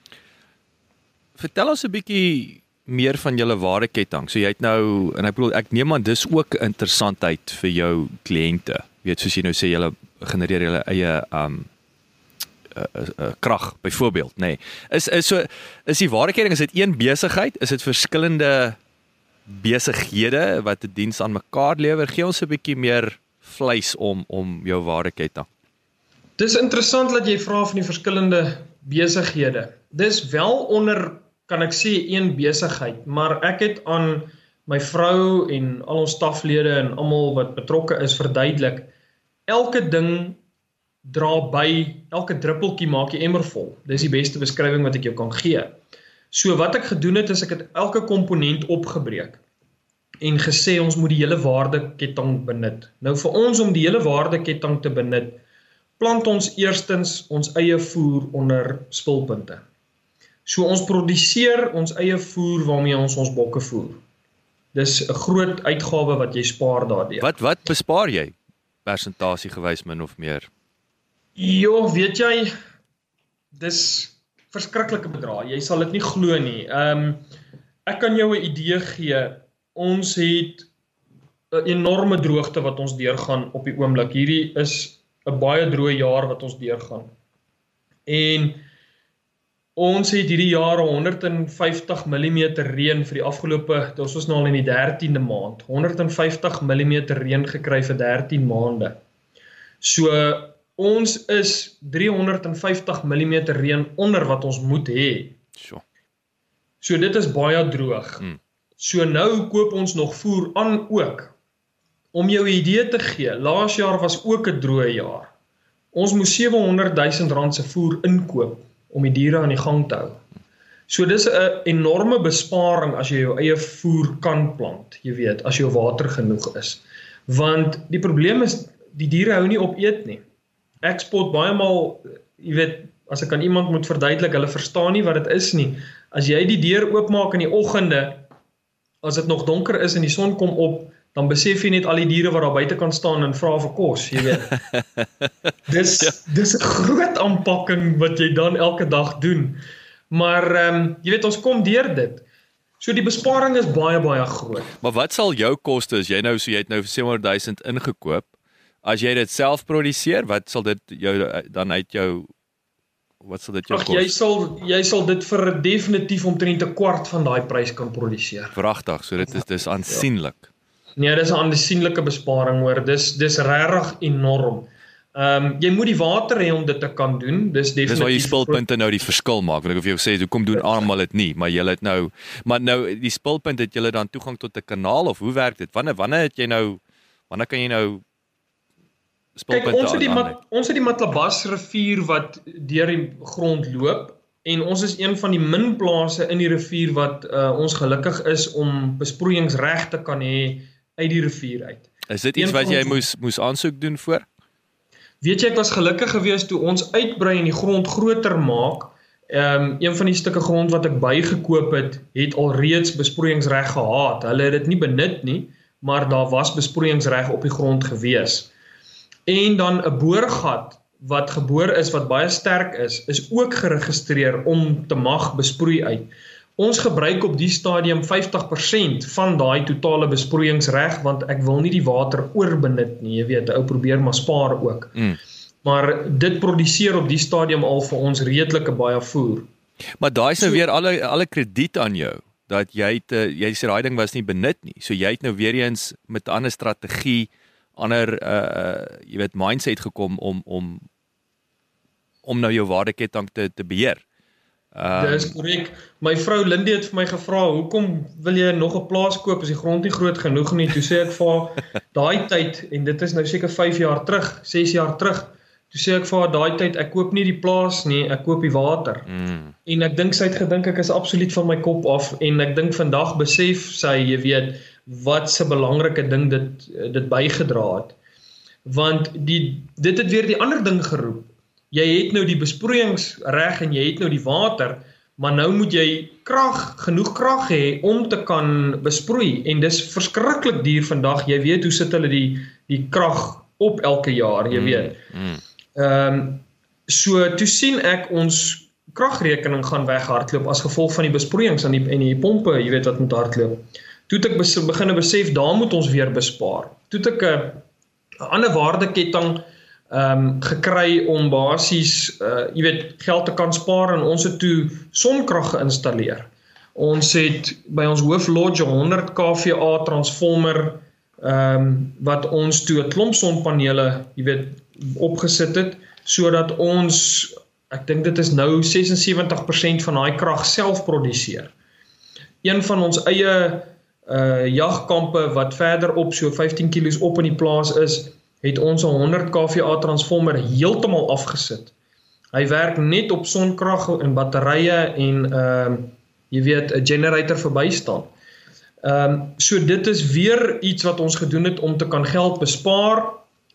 Vertel ons 'n bietjie meer van julle waardeketting. So jy het nou, en ek bedoel, ek neem aan dis ook interessantheid vir jou kliënte. Jy weet, soos jy nou sê, julle genereer julle eie um, uh, uh, uh, krag, byvoorbeeld, nee. Is, is, so, is die waardeketting, is dit een besigheid? Is dit verskillende besighede wat 'n diens aan mekaar lewer? Gee ons 'n bietjie meer vleis om, om jou waardeketting. Dis interessant dat jy vra van die verskillende besighede. Dis wel onder, kan ek sê, een besigheid, maar ek het aan my vrou en al ons staflede en almal wat betrokke is verduidelik, elke ding dra by, elke druppeltjie maak die emmer vol. Dis die beste beskrywing wat ek jou kan gee. So wat ek gedoen het, is ek het elke komponent opgebreek en gesê ons moet die hele waardeketting benut. Nou vir ons om die hele waardeketting te benut, plant ons eerstens ons eie voer onder spulpunte. So ons produseer ons eie voer waarmee ons ons bokke voer. Dis 'n groot uitgawe wat jy spaar daardeur. Wat wat bespaar jy? Persentasie gewys min of meer? Jo, weet jy, dis verskriklike bedrae. Jy sal dit nie glo nie. Um, ek kan jou 'n idee gee. Ons het 'n enorme droogte wat ons deurgaan op die oomblik. Hierdie is 'n baie droë jaar wat ons deurgaan. En ons het hierdie jaar honderd en vyftig millimeter reën vir die afgelope, ons was nou al in die dertiende maand, honderd en vyftig millimeter reën gekry vir dertien maande. So ons is driehonderd en vyftig millimeter reën onder wat ons moet hê. So. So dit is baie droog. Hmm. So nou koop ons nog voer aan ook. Om jou 'n idee te gee, laas jaar was ook 'n droë jaar. Ons moes sewehonderd duisend rand se voer inkoop om die diere aan die gang te hou. So dis 'n enorme besparing as jy jou eie voer kan plant, jy weet, as jou water genoeg is. Want die probleem is, die diere hou nie op eet nie. Ek spot baie maal, jy weet, as ek aan iemand moet verduidelik, hulle verstaan nie wat dit is nie. As jy die deur oopmaak in die oggende, as dit nog donker is en die son kom op, dan besef jy net al die diere wat daar buite kan staan en vra vir kos, jy weet. Dis, dis 'n groot aanpakking wat jy dan elke dag doen. Maar, um, jy weet, ons kom deur dit. So die besparing is baie, baie groot. Maar wat sal jou koste, as jy nou, so jy het nou vir sewehonderd duisend ingekoop, as jy dit self produseer, wat sal dit jou dan uit jou, wat sal dit jou Ach, kos? jy sal, jy sal dit vir definitief omtrent 'n kwart van daai prys kan produseer. Pragtig, so dit is dis aansienlik. Nee, dis 'n aansienlike besparing hoor. Dis dis regtig enorm. Ehm um, jy moet die water hê om dit te kan doen. Dis definitief. Dis waar jy spulpunte nou die verskil maak. Want ek of jy sê, hoekom doen almal dit nie, maar jy het nou, maar nou die spulpunt, het jy dan toegang tot 'n kanaal of hoe werk dit? Wanneer wanneer het jy nou, wanneer kan jy nou spulpunte Kyk, ons het die aan, Mat, ons het die Matlabas rivier wat deur die grond loop en ons is een van die min plase in die rivier wat uh, ons gelukkig is om besproeiingsreg te kan hê uit die rivier uit. Is dit iets Een wat van jy ons- moes moes aansoek doen voor? Weet jy, ek was gelukkig geweest toe ons uitbrei en die grond groter maak Um, een van die stukke grond wat ek bygekoop het, het alreeds besproeiingsreg gehad. Hulle het dit nie benut nie, maar daar was besproeiingsreg op die grond gewees. En dan 'n boorgat wat geboor is, wat baie sterk is, is ook geregistreer om te mag besproei uit. Ons gebruik op die stadium vyftig persent van daai totale besproeiingsreg, want ek wil nie die water oorbenut nie, jy weet, 'n ou probeer maar spaar ook. Mm. Maar dit produseer op die stadium al vir ons redelike baie voer. Maar daai is nou so, weer alle alle krediet aan jou, dat jy het, jy sê daai ding was nie benut nie, so jy het nou weer eens met 'n ander strategie, ander, uh, jy weet, mindset gekom om, om, om nou jou waardeketting te, te beheer. Um, Dit is korrek. My vrou Lindy het vir my gevra, hoekom wil jy nog 'n plaas koop as die grond nie groot genoeg nie? Toe sê ek vir haar, daai tyd, en dit is nou seker vyf jaar terug, ses jaar terug, toe sê ek vir haar, daai tyd, ek koop nie die plaas nie, ek koop die water. Mm. En ek dink sy het gedink, ek is absoluut van my kop af, en ek dink vandag besef sy, jy weet, wat se belangrike ding dit, dit bygedra het. Want die, dit het weer die ander ding geroep. Jy het nou die besproeiingsreg en jy het nou die water, maar nou moet jy krag, genoeg krag hê om te kan besproei. En dis verskriklik duur vandag. Jy weet hoe sit hulle die, die krag op elke jaar, jy weet. Mm, mm. Um, so, toe sien ek ons kragrekening gaan weghardloop as gevolg van die besproeiings en die, en die pompe, jy weet wat moet hardloop. Toe het ek bes, begin besef, daar moet ons weer bespaar. Toe het ek 'n ander waardeketting Um, gekry om basies, uh, jy weet, geld te kan spaar, en ons het toe sonkrag geïnstalleer. Ons het by ons hooflodge honderd k V A transformer, um, wat ons toe 'n klomp sonpanele, jy weet, opgesit het, sodat ons, ek dink dit is nou ses en sewentig persent van daai krag self produseer. Een van ons eie uh, jagkampe wat verder op, so vyftien kilos op in die plaas is, het ons 'n honderd k V A transformer heeltemal afgesit. Hy werk net op sonkrag en batterye en uh, jy weet, 'n generator verbystaan. Um, so dit is weer iets wat ons gedoen het om te kan geld bespaar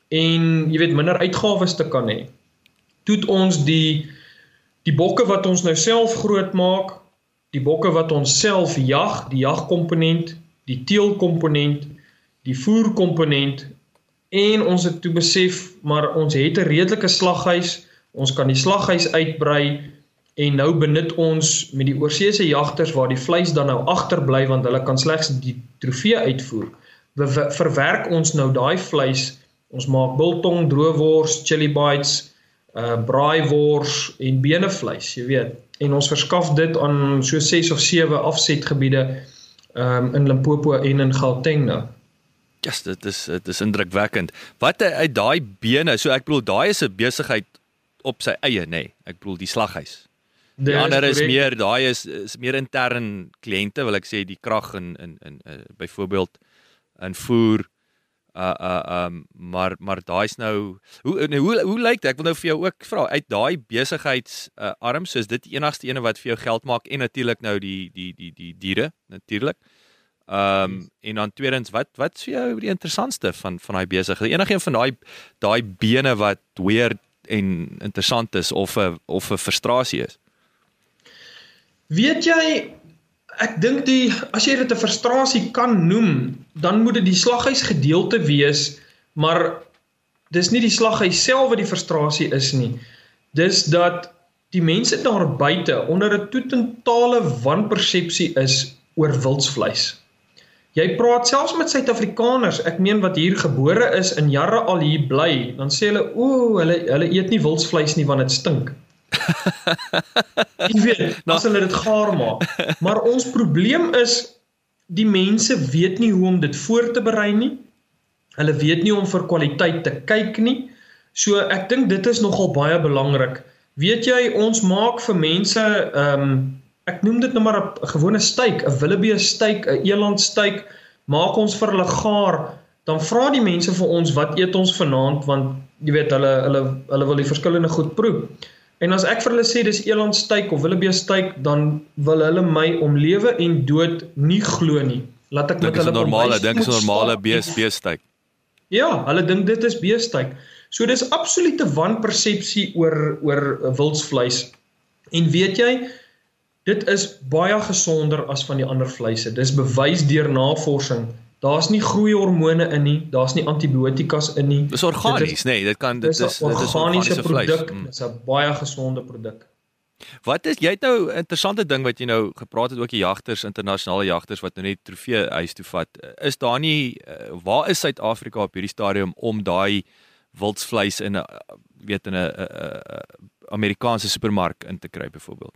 en jy weet, minder uitgawes te kan hê. Toe het ons die, die bokke wat ons nou self groot maak, die bokke wat ons self jag, die jagkomponent, die teelkomponent, die voerkomponent, en ons het toe besef, maar ons het 'n redelike slaghuis, ons kan die slaghuis uitbrei, en nou benut ons met die oorseese jagters, waar die vleis dan nou agterbly, want hulle kan slegs die trofee uitvoer, we verwerk ons nou daai vleis, ons maak biltong, droëwors, chili bites, uh, braaivors en benevleis, jy weet, en ons verskaf dit aan so ses of sewe afsetgebiede um, in Limpopo en in Gauteng nou. Ja, yes, dit is dit is indrukwekkend. Wat uit daai bene, so ek bedoel daai is 'n besigheid op sy eie, nê. Nee, ek bedoel die slaghuis. Die Dis ander is correct. meer, daai is is meer intern kliënte, wil ek sê, die krag in in in uh, byvoorbeeld in voer uh uh um maar maar daai's nou hoe hoe hoe, hoe lyk dit? Ek wil nou vir jou ook vra, uit daai besigheids uh, arm, so is dit die enigste ene wat vir jou geld maak, en natuurlik nou die die die die diere natuurlik. Um, en dan tweedens, wat wat is vir jou die interessantste van van daai besigheid? Enigeen van daai daai bene wat weird en interessant is of 'n of 'n frustrasie is? Weet jy, ek dink die as jy dit 'n frustrasie kan noem, dan moet dit die slaghuis gedeelte wees, maar dis nie die slaghuis self wat die frustrasie is nie. Dis dat die mense daar buite onder 'n totale wanpersepsie is oor wildsvleis. Jy praat selfs met Suid-Afrikaners, ek meen wat hier gebore is, in jare al hier bly, dan sê hulle, o, hulle, hulle eet nie wildsvleis nie, want dit stink. Jy weet, as hulle dit gaar maak. Maar ons probleem is, die mense weet nie hoe om dit voor te berei nie, hulle weet nie om vir kwaliteit te kyk nie, so ek dink dit is nogal baie belangrik. Weet jy, ons maak vir mense, um, ek noem dit nou maar 'n gewone steak, 'n wildebees steak, 'n eland steak, maak ons vir hulle gaar, dan vra die mense vir ons, wat eet ons vanaand, want jy weet, hulle, hulle, hulle wil die verskillende goed proe. En as ek vir hulle sê, dis eland steak of wildebees steak, dan wil hulle my om lewe en dood nie glo nie. Laat ek Dink met is 'n hulle normale, dink is 'n normale staan bees en- beesteak. Ja, hulle dink dit is beesteak. So dis absolute wanpersepsie oor, oor wildsvleis. En weet jy, dit is baie gesonder as van die ander vleise. Dis bewys deur navorsing. Daar's nie groeihormone in nie, daar's nie antibiotikas in nie. Dis organies, nee, dit kan dit is Dis 'n dit is organiese produk, mm. dit is 'n baie gesonde produk. Wat is jy het nou 'n interessante ding wat jy nou gepraat het ook die jagters, internasionale jagters wat nou net trofee huis toe vat. Is daar nie waar is Suid-Afrika op hierdie stadium om daai wildsvleis in 'n weet in 'n Amerikaanse supermark in te kry byvoorbeeld?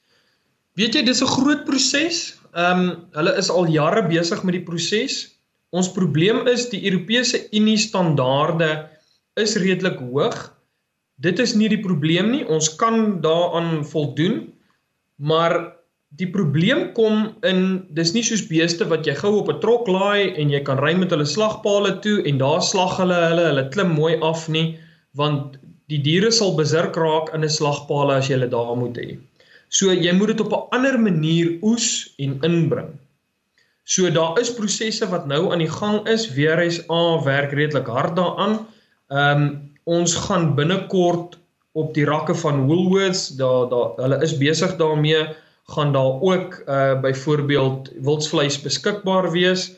Weet jy, dis 'n groot proses. Ehm um, hulle is al jare besig met die proses. Ons probleem is die Europese Unie standaarde is redelik hoog. Dit is nie die probleem nie. Ons kan daaraan voldoen, maar die probleem kom in dis nie soos beeste wat jy gou op 'n trok laai en jy kan ry met hulle slagpale toe en daar slag hulle hulle hulle klim mooi af nie, want die diere sal besurk raak in 'n slagpale as jy hulle daar moet hê. So jy moet dit op 'n ander manier oes en inbring. So daar is prosesse wat nou aan die gang is. W R S A werk redelik hard daaraan. Ehm um, ons gaan binnekort op die rakke van Woolworths, daar daar hulle is besig daarmee, gaan daar ook uh byvoorbeeld wildsvleis beskikbaar wees.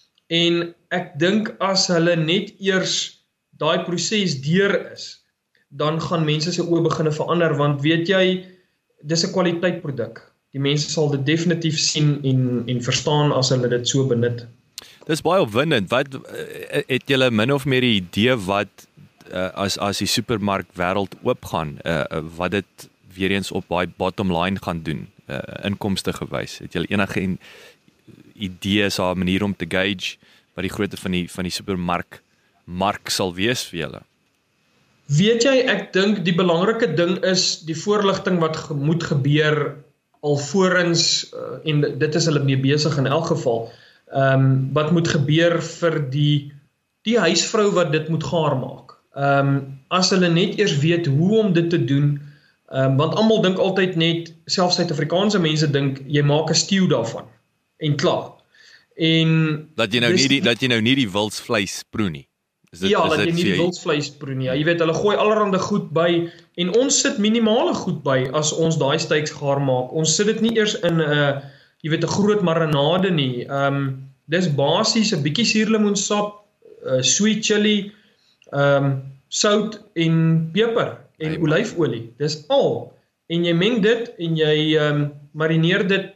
En ek dink as hulle net eers daai proses deur is, dan gaan mense se oë begine verander, want weet jy, dis 'n kwaliteitproduk. Die mense sal dit definitief sien en en verstaan as hulle dit so benut. Dis baie opwindend. Wat het julle min of meer 'n idee wat uh, as as die supermark wêreld oopgaan, uh, wat dit weer eens op daai bottom line gaan doen, uh, inkomste gewys? Het julle enige idee, is daar 'n manier om te gauge wat die grootte van die van die supermark mark sal wees vir julle? Weet jy, ek dink die belangrike ding is die voorligting wat ge moet gebeur alvorens, uh, en dit is hulle mee besig in elk geval, um, wat moet gebeur vir die, die huisvrou wat dit moet gaar maak. Um, as hulle net eers weet hoe om dit te doen, um, want almal dink altyd net, selfs Suid-Afrikaanse mense dink, jy maak 'n stew daarvan, en klaar. En dat jy nou nie die, dat jy nou nie die wildsvleis proe nie. Dit, ja, dat jy nie die wildsvleis proe nie. Ja, jy weet, hulle gooi allerhande goed by, en ons sit minimale goed by, as ons daai steaks gaar maak. Ons sit dit nie eers in 'n, uh, jy weet, 'n groot marinade nie. Um, dis basies 'n bietjie suurlemoensap, uh, sweet chili, um, sout en peper, en hey, olyfolie. Dis al. En jy meng dit, en jy um, marineer dit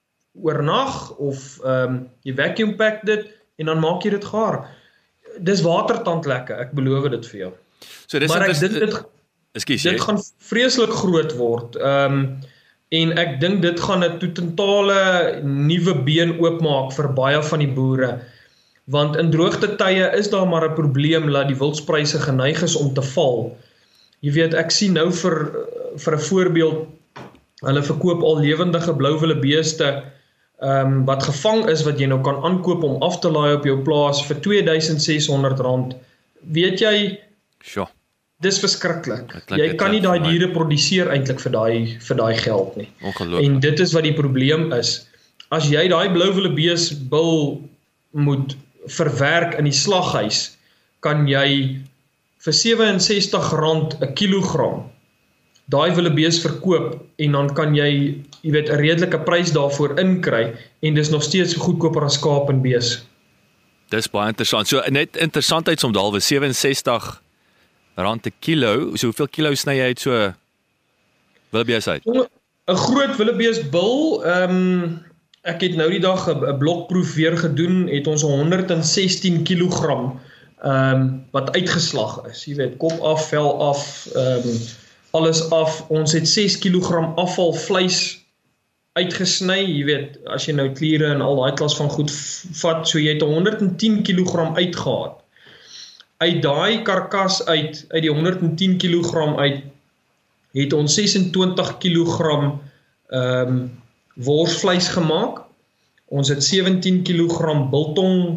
oornag, of um, jy vacuum pack dit, en dan maak jy dit gaar. Dis watertand lekker, ek beloof dit vir jou. So dis maar ek dink dit, excuse, dit gaan vreeslik groot word. Um, en ek dink dit gaan 'n totale nuwe been oopmaak vir baie van die boere. Want in droogte tye is daar maar 'n probleem dat die wildspryse geneig is om te val. Jy weet, ek sien nou vir vir 'n voorbeeld, hulle verkoop al lewendige blouwille beeste Um, wat gevang is, wat jy nou kan aankoop om af te laai op jou plaas vir twee duisend ses honderd rand. Weet jy, sure. Dis verskriklik. Jy kan nie daai diere produseer eintlik vir daai vir daai geld nie. En dit is wat die probleem is. As jy daai blouwille beesbil moet verwerk in die slaghuis, kan jy vir sewe en sestig rand 'n kilogram daai willebees verkoop, en dan kan jy, jy weet, 'n redelike prys daarvoor inkry, en dis nog steeds goedkoper as skaap en bees. Dis baie interessant. So net interessantheidsomdalwe, sewe en sestig rand 'n kilo. So hoeveel kilo sny jy uit so willebees uit? 'n Groot willebeesbil, ehm um, ek het nou die dag 'n blokproef weer gedoen, het ons honderd en sestien kilogram ehm um, wat uitgeslag is. Jy weet, kop af, vel af, ehm um, alles af. Ons het ses kilogram afval vleis uitgesny, jy weet, as jy nou kliere en al daai klas van goed vat, so jy het honderd en tien kilogram uitgehaal. Uit daai karkas uit, uit die honderd en tien kilogram uit, het ons ses en twintig kilogram um, worsvleis gemaak. Ons het sewentien kilogram biltong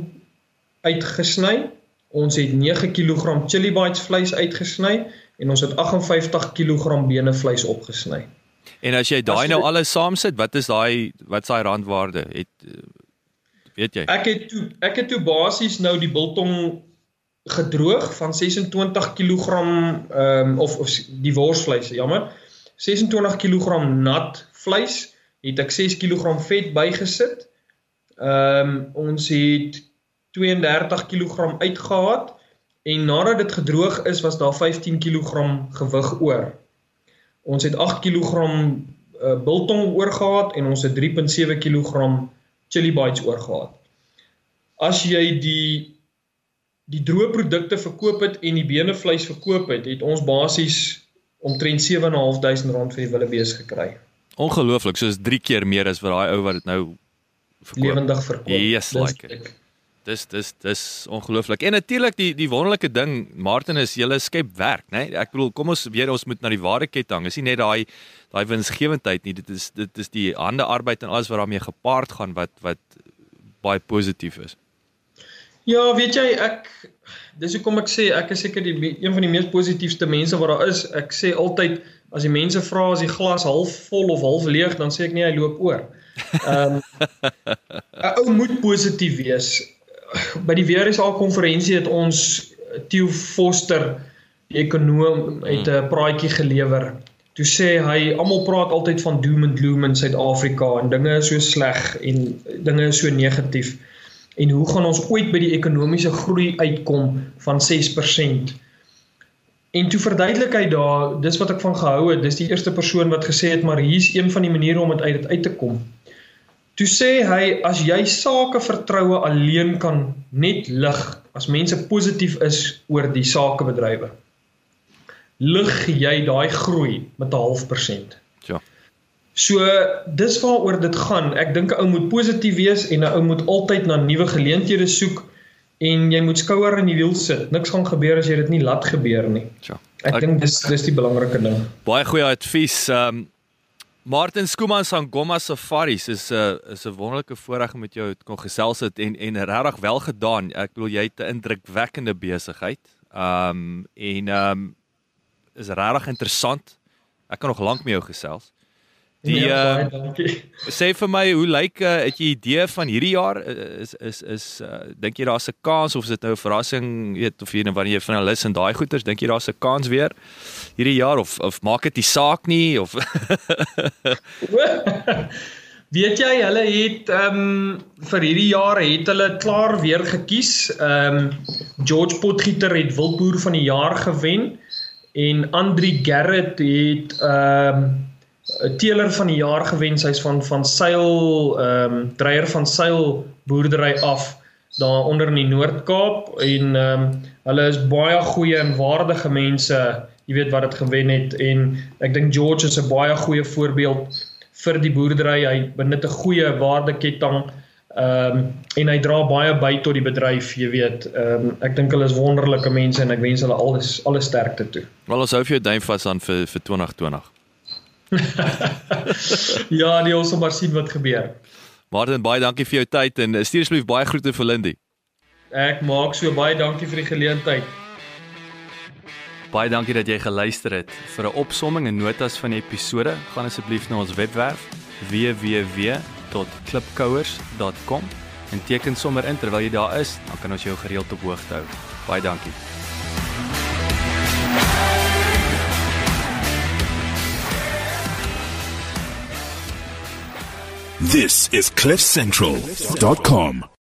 uitgesny. Ons het nege kilogram chili bites vleis uitgesny. En ons het agt en vyftig kilogram benevleis opgesny. En as jy daai nou alles saam sit, wat is daai wat is daai randwaarde? Het weet jy? Ek het toe ek het toe basies nou die biltong gedroog van ses en twintig kilogram um, of of die worsvleis, jammer. ses en twintig kilogram nat vleis, het ek ses kilogram vet bygesit. Um, ons het twee en dertig kilogram uitgehaat, en nadat dit gedroog is, was daar vyftien kilogram gewig oor. Ons het agt kilogram uh, biltong oorgehad, en ons het drie komma sewe kilogram chili bites oorgehad. As jy die die droë produkte verkoop het en die benevleis verkoop het, het ons basies omtrent sewe en 'n half duisend rand vir die wildebees gekry. Ongelooflik, soos drie keer meer as wat daai ou wat dit nou verkoop. Lewendig verkoop. Yes, like it. Dis dis dis ongelooflik. En natuurlik die die wonderlike ding, Martin, is julle skep werk, né? Nee? Ek bedoel, kom ons weer ons moet na die waardeketting. Is nie net daai daai winsgewendheid nie, dit is dit is die hande arbeid en alles wat daarmee gepaard gaan wat wat baie positief is. Ja, weet jy, ek dis hoekom ek sê ek is seker die een van die mees positiefste mense wat daar is. Ek sê altyd as die mense vra as die glas half vol of half leeg, dan sê ek nie hy loop oor. Ehm um, 'n ou moet positief wees. By die W R S A-konferensie het ons Theo Foster, die ekonoom, het 'n praatjie gelewer. Toe sê hy, almal praat altyd van doom and gloom in Suid-Afrika en dinge is so sleg en dinge is so negatief. En hoe gaan ons ooit by die ekonomiese groei uitkom van ses persent? En toe verduidelik hy daar, dis wat ek van gehou het, dis die eerste persoon wat gesê het, maar hier is een van die maniere om het uit dit uit te kom. Toe sê hy, as jy sakevertroue alleen kan net lig, as mense positief is oor die sakebedrywe, lig jy daai groei met 'n half persent. Ja. So, dis waaroor dit gaan. Ek dink 'n ou moet positief wees en 'n ou moet altyd na nuwe geleenthede soek en jy moet skouer in die wiel sit. Niks gaan gebeur as jy dit nie laat gebeur nie. Ja. Ek, ek dink dis dis die belangrike ding. Baie goeie advies. Um, Martin Schoeman Sangoma Safaris is 'n uh, is 'n wonderlike voorreg om met jou te kon gesels het en en regtig wel gedaan. Ek bedoel jy het 'n indrukwekkende besigheid. Um en um is regtig interessant. Ek kan nog lank met jou gesels. Die ja, uh, dankie. Sê vir my, hoe lyk uh, het jy idee van hierdie jaar is is is uh, dink jy daar's 'n kans of is dit nou 'n verrassing, weet of jy nou wanneer jy finalis en daai goeters, dink jy daar's 'n kans weer hierdie jaar of of maak dit die saak nie of Weet jy, hulle het um, vir hierdie jaar het hulle klaar weer gekies. Um, George Potgieter het Wildboer van die jaar gewen en Andri Gerrit het um, teeler van die jaar gewen, sy is van van Seil, um, dreier van Seil boerdery af, daar onder in die Noord-Kaap, en um, hulle is baie goeie en waardige mense, jy weet wat het gewen het, en ek dink George is 'n baie goeie voorbeeld vir die boerdery, hy benut 'n goeie waardeketting, um, en hy dra baie by tot die bedryf, jy weet, um, ek dink hulle is wonderlike mense, en ek wens hulle alles, alles sterkte toe. Wel, ons hou vir jou duim vas aan vir, vir twintig twintig. Ja, nee, ons sal maar sien wat gebeur. Martin, baie dankie vir jou tyd en stuur asseblief baie groete vir Lindy. Ek maak so, baie dankie vir die geleentheid. Baie dankie dat jy geluister het. Vir 'n opsomming en notas van die episode, gaan asseblief na ons webwerf w w w dot klipkouers dot com en teken sommer in terwyl jy daar is, dan kan ons jou gereeld op hoogte hou. Baie dankie. This is cliff central dot com.